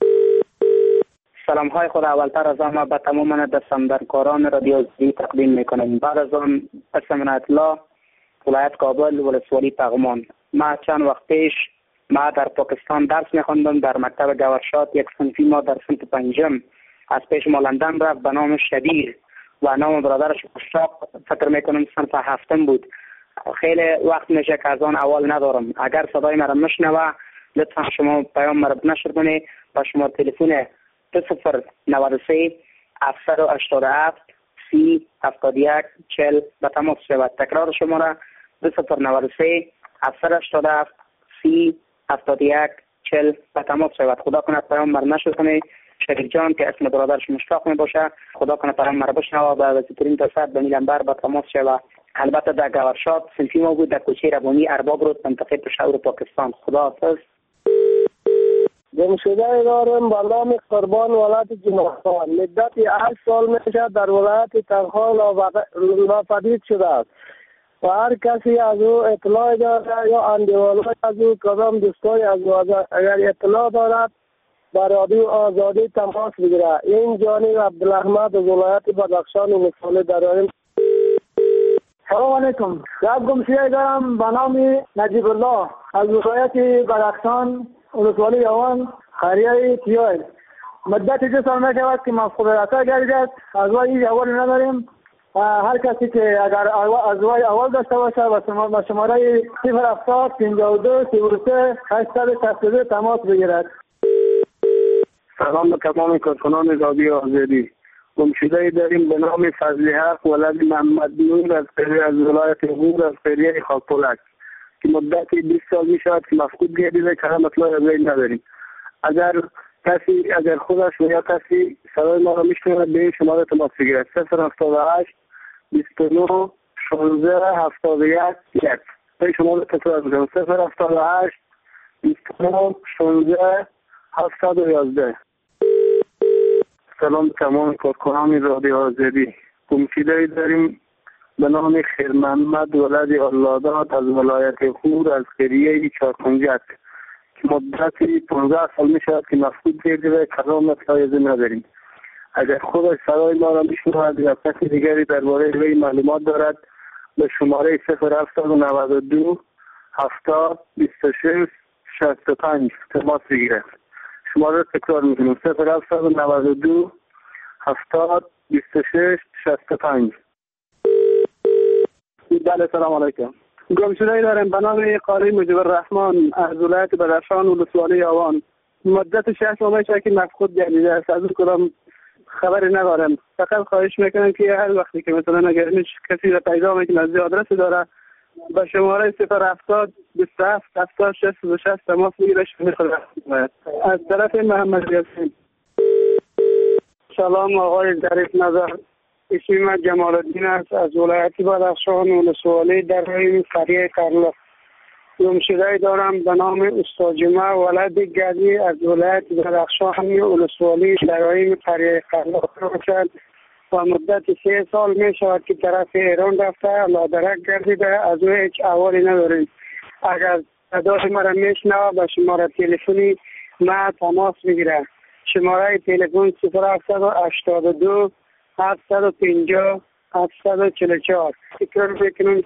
سلام های خود اولتر از همه به تمام دستاندرکاران رادیو آزادی تقدیم میکنم. بعد از آن اسم اطلاع ولایت کابل ولسوالی پغمان. ما چند وقت پیش در پاکستان درس میخوندم در مکتب گورشات. یک صنفی ما در صنف 5 از پیش ما لندن رفت به نام شبیر و نام برادرش مشتاق، فکر میکنم صنف 7 بود. خیلی وقت میشه که از آن اول ندارم. اگر صدای مرا میشنوه لطفا شما پیام مرا نشر کنید و شما تلفن 2093 787 30 71 40 به تماس شود. تکرار شماره 2093 787 30 71 40 به تماس شود. خدا کنه پیام مرا نشر کنید. شریف جان که اسم برادرش مشتاق می باشه، خدا کنه پیام مرا بشنوه و وزیرترین تصد به میلنبر به تماس شود. البته در گورشات صنفی ما بود در کوچه روانی ارباب رود منطقه پشاور پاکستان. خدا حافظ. گمشده دارم به نام قربان ولایت جمعه. مدت 8 سال میشه در ولایت تنخان ناپدید شده است و هر کسی از او اطلاع داره یا اندیوالای از او کدام دوستای از او اگر اطلاع دارد با رادیو آزادی تماس بگیره. این جانب عبدالاحمد از ولایت بدخشان ولسوالی داریم. سلام علیکم. یک گمشده دارم به نام نجیب الله از ولایت بدخشان ولسوالی یوان خریه تیایل. مدت 2 سال میشود که مفقود رسا گردید. از وای اول نداریم. هر کسی که اگر از وای اول داشته باشه با شماره 070 52 33 862 تماس بگیرد. سلام به تمام کارکنان رادیو آزادی. گمشده داریم به نام فضل حق ولد محمد نور از ولایت غور از قریه خاکپولک که مدت 20 سال می شود که مفقود گردیده که هم اطلاع از وی نداریم. اگر خودش یا کسی صدای ما را میشنود به این شماره تماس بگیرد 078 29 16 71 1. به شماره تکرار میکنم 078 29 16 711. سلام تمام کارکنان رادیو آزادی. گمشده داریم به نام خیر محمد ولد الله‌داد از ولایت غور از قریه چارکنجک که مدتی 15 سال می شود که مفقود گردیده کدام اطلاعی نداریم. اگر خودش صدای ما را میشنود یا کسی دیگری درباره وی معلومات دارد به شماره 0792 70 26 65 تماس بگیرد. شماره تکرار میکنم 0792 70 26 65. بله سلام علیکم. گمشده دارم به نام قاری مجیب الرحمن از ولایت بدخشان ولسوالی یوان. مدت 6 ماه میشه که مفقود گردیده است. از کدام خبری ندارم. فقط خواهش میکنم که هر وقتی که مثلا اگر کسی را پیدا میکنه از آدرس داره با شماره 070 27 76 66 تماس بگیره. از طرف محمد یاسین. سلام آقای ظریف نظر. اسم من جمال الدین است از ولایت بدخشان ولسوالی در این قریه کرلا. گمشده‌ای دارم به نام استاد جمعه ولد گردی از ولایت بدخشان ولسوالی شرایم قریه قلاق باشد و مدت 3 سال می شود که طرف ایران رفته لادرک گردیده، از او هیچ احوالی نداریم. اگر صدای مرا میشنوه به شماره تلفنی ما تماس بگیره. شماره تلفن 0782 750 744. تکرار میکنم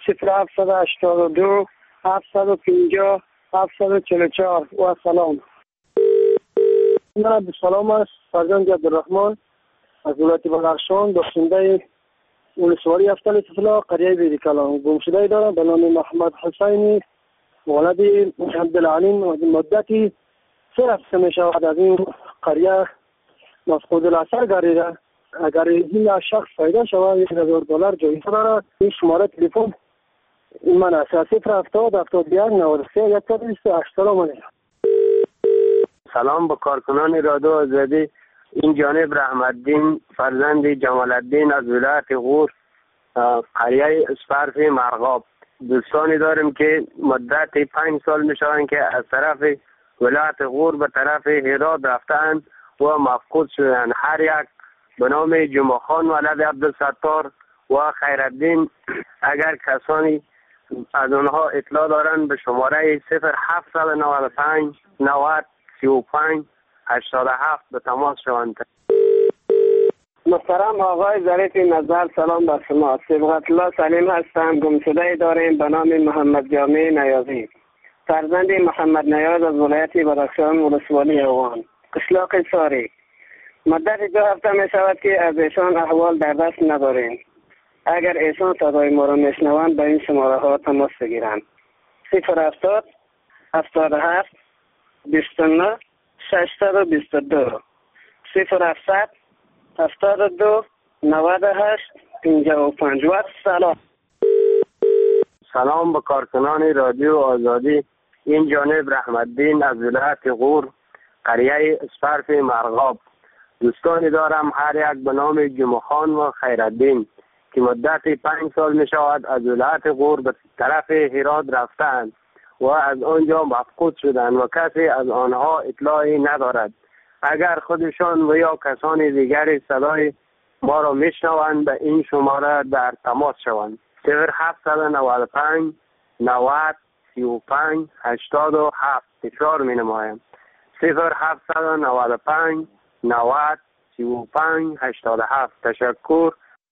0782 750 744 و سلام. من عبدالسلام است، فرزند عبدالرحمن از ولایت بدخشان، باشنده ولسوالی افتل طفلا قریه بیدی کلان. گمشده‌ای دارم به نام محمد حسینی ولد عبدالعلیم و مدتی 3 هفته می شود از این قریه مفقود الاثر گردیده. اگر این شخص پیدا شود $1000 جایزه دارد. این شماره تلفن این من است 070 71 93 128. سلام علیکم. سلام به کارکنان رادیو آزادی. این جانب رحمت‌الدین فرزند جمال الدین از ولایت غور قریه اسپرف مرغاب. دوستانی داریم که مدت 5 سال میشوند که از طرف ولایت غور به طرف هرات رفتند و مفقود شدند. هر یک به نام جمعه خان ولد عبدالستار و خیرالدین. اگر کسانی از آنها اطلاع دارند به شماره 0795 90 35 87 به تماس شوند. محترم آقای ظریف نظر، سلام بر شما. صبغت الله سلیم هستم. گمشده‌ای داریم به نام محمد جامع نیازی، فرزند محمد نیاز از ولایت بدخشان ولسوالی اوان قشلاق ساری. مدت 2 هفته می شود که از ایشان احوال در دست نداریم. اگر ایشان صدای ما را میشنوند به این شماره ها تماس بگیرند. 070 77 29 622 0700 72 98 55. و سلام. سلام به کارکنان رادیو آزادی. این جانب رحمت‌الدین از ولایت غور قریه اسپرف مرغاب. دوستانی دارم هر یک به نام جمعه خان و خیرالدین که مدت 5 سال می شود از ولایت غور به طرف هرات رفتند و از آنجا مفقود شدند و کسی از آنها اطلاعی ندارد. اگر خودشان و یا کسان دیگری صدای ما را میشنوند به این شماره در تماس شوند. 0795 90 35 87. تکرار می نمایم 0795 90 35 87. تشکر.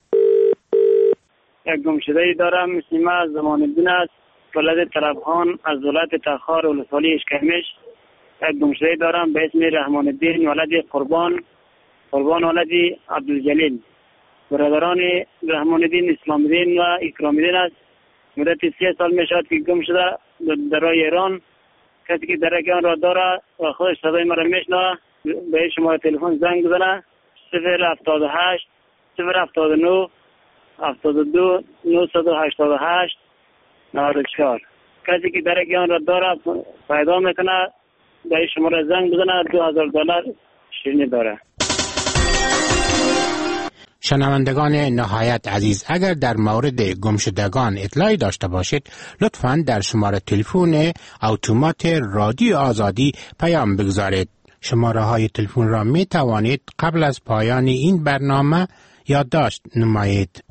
یک گمشده‌ای دارم سیما از زمان الدین است، ولد طربخان از ولایت تخار ولسوالی اشکرمش. یک گمشده‌ای دارم به اسم رحمان الدین ولد قربان ولد عبدالجلیل. برادران رحمان الدین اسلام الدین و اکرام الدین است. مدت 3 سال می شود که گم شده در راه ایران. کسی که درک آن را داره و خودش صدای مرا میشنوه به شماره تلفن زنگ بزنه 078 079 72 988 94. کسی که درک آن را داره پیدا میکنه به شماره زنگ بزنه. $2000 شیرینی داره. شنوندگان نهایت عزیز، اگر در مورد گمشدگان اطلاعی داشته باشید لطفاً در شماره تلفن اتومات رادیو آزادی پیام بگذارید. شماره های تلفن را می توانید قبل از پایان این برنامه یادداشت نمایید.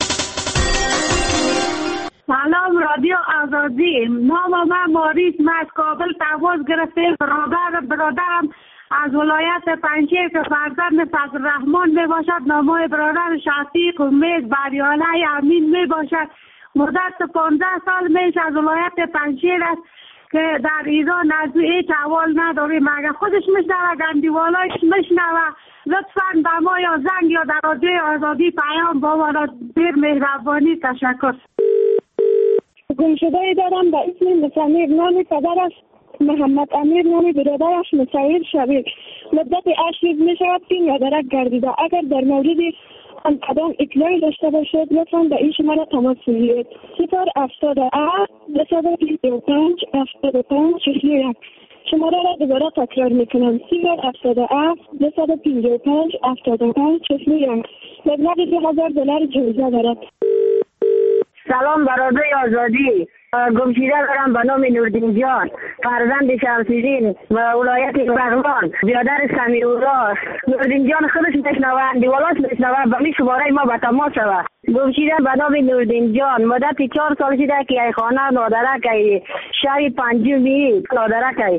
سلام رادیو آزادی. نام من ماریس، من از کابل تماس گرفتیم. برادرم از ولایت پنجشیر که فرزند فضل رحمان می باشد. نامای برادر شفیق امید بریاله امین می باشد. مدت 15 سال میش از ولایت پنجشیر است که در ایران از هیچ احوال نداریم. اگر خودش میشنوه گندیوالایش میشنوه لطفاً به ما یا زنگ یا در رادیو آزادی پیام با ما را بیر مهربانی. تشکر. گمشده‌ای دارم به اسم مسامیر، نام پدرش محمد امیر، نام برادرش مسایر شبیر. مدت 8 روز می شود که لادرک گردیده. اگر در مورد آن کدام اطلاعی داشته باشد لطفاً به این شماره تماس بگیرید. 077 225 75 41. شماره را دوباره تکرار میکنم 077 225 75 41. مبلغ $2000 جایزه دارد. سلام برادر آزادی. گمشیده دارم به نام نوردین جان، فرزند شمسیدین و ولایت بغلان، برادر سمیرالله. نوردین جان خودش میشنوه، دیوالاش میشنوه، به می شماره ما به تماس شوه. گمشیده به نام نوردین جان، مدت 4 سال شده که ای خانه نادرک ای شهر پنجمی نادرک ای.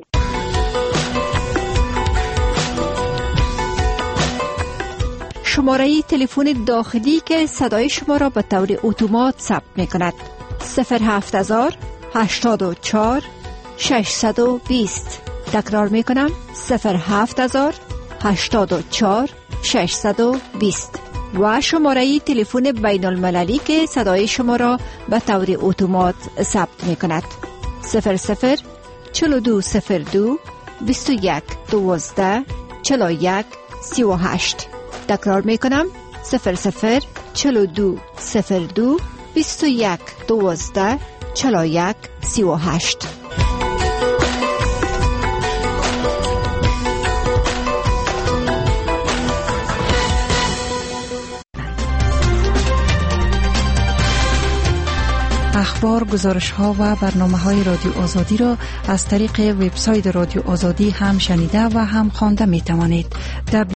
شماره تلفن داخلی که صدای شما را به طور اتومات ثبت می کند 07000 84 620. تکرار می کنم 07000 84 620 و شماره تلفن بین المللی که صدای شما را به طور اتومات ثبت می کند 00 4202 21 12 41 38. تکرار می کنم 00 4202 21 12 41 38. اخبار، گزارش‌ها و برنامه‌های رادیو آزادی را از طریق وبسایت رادیو آزادی هم شنیده و هم خوانده می‌توانید.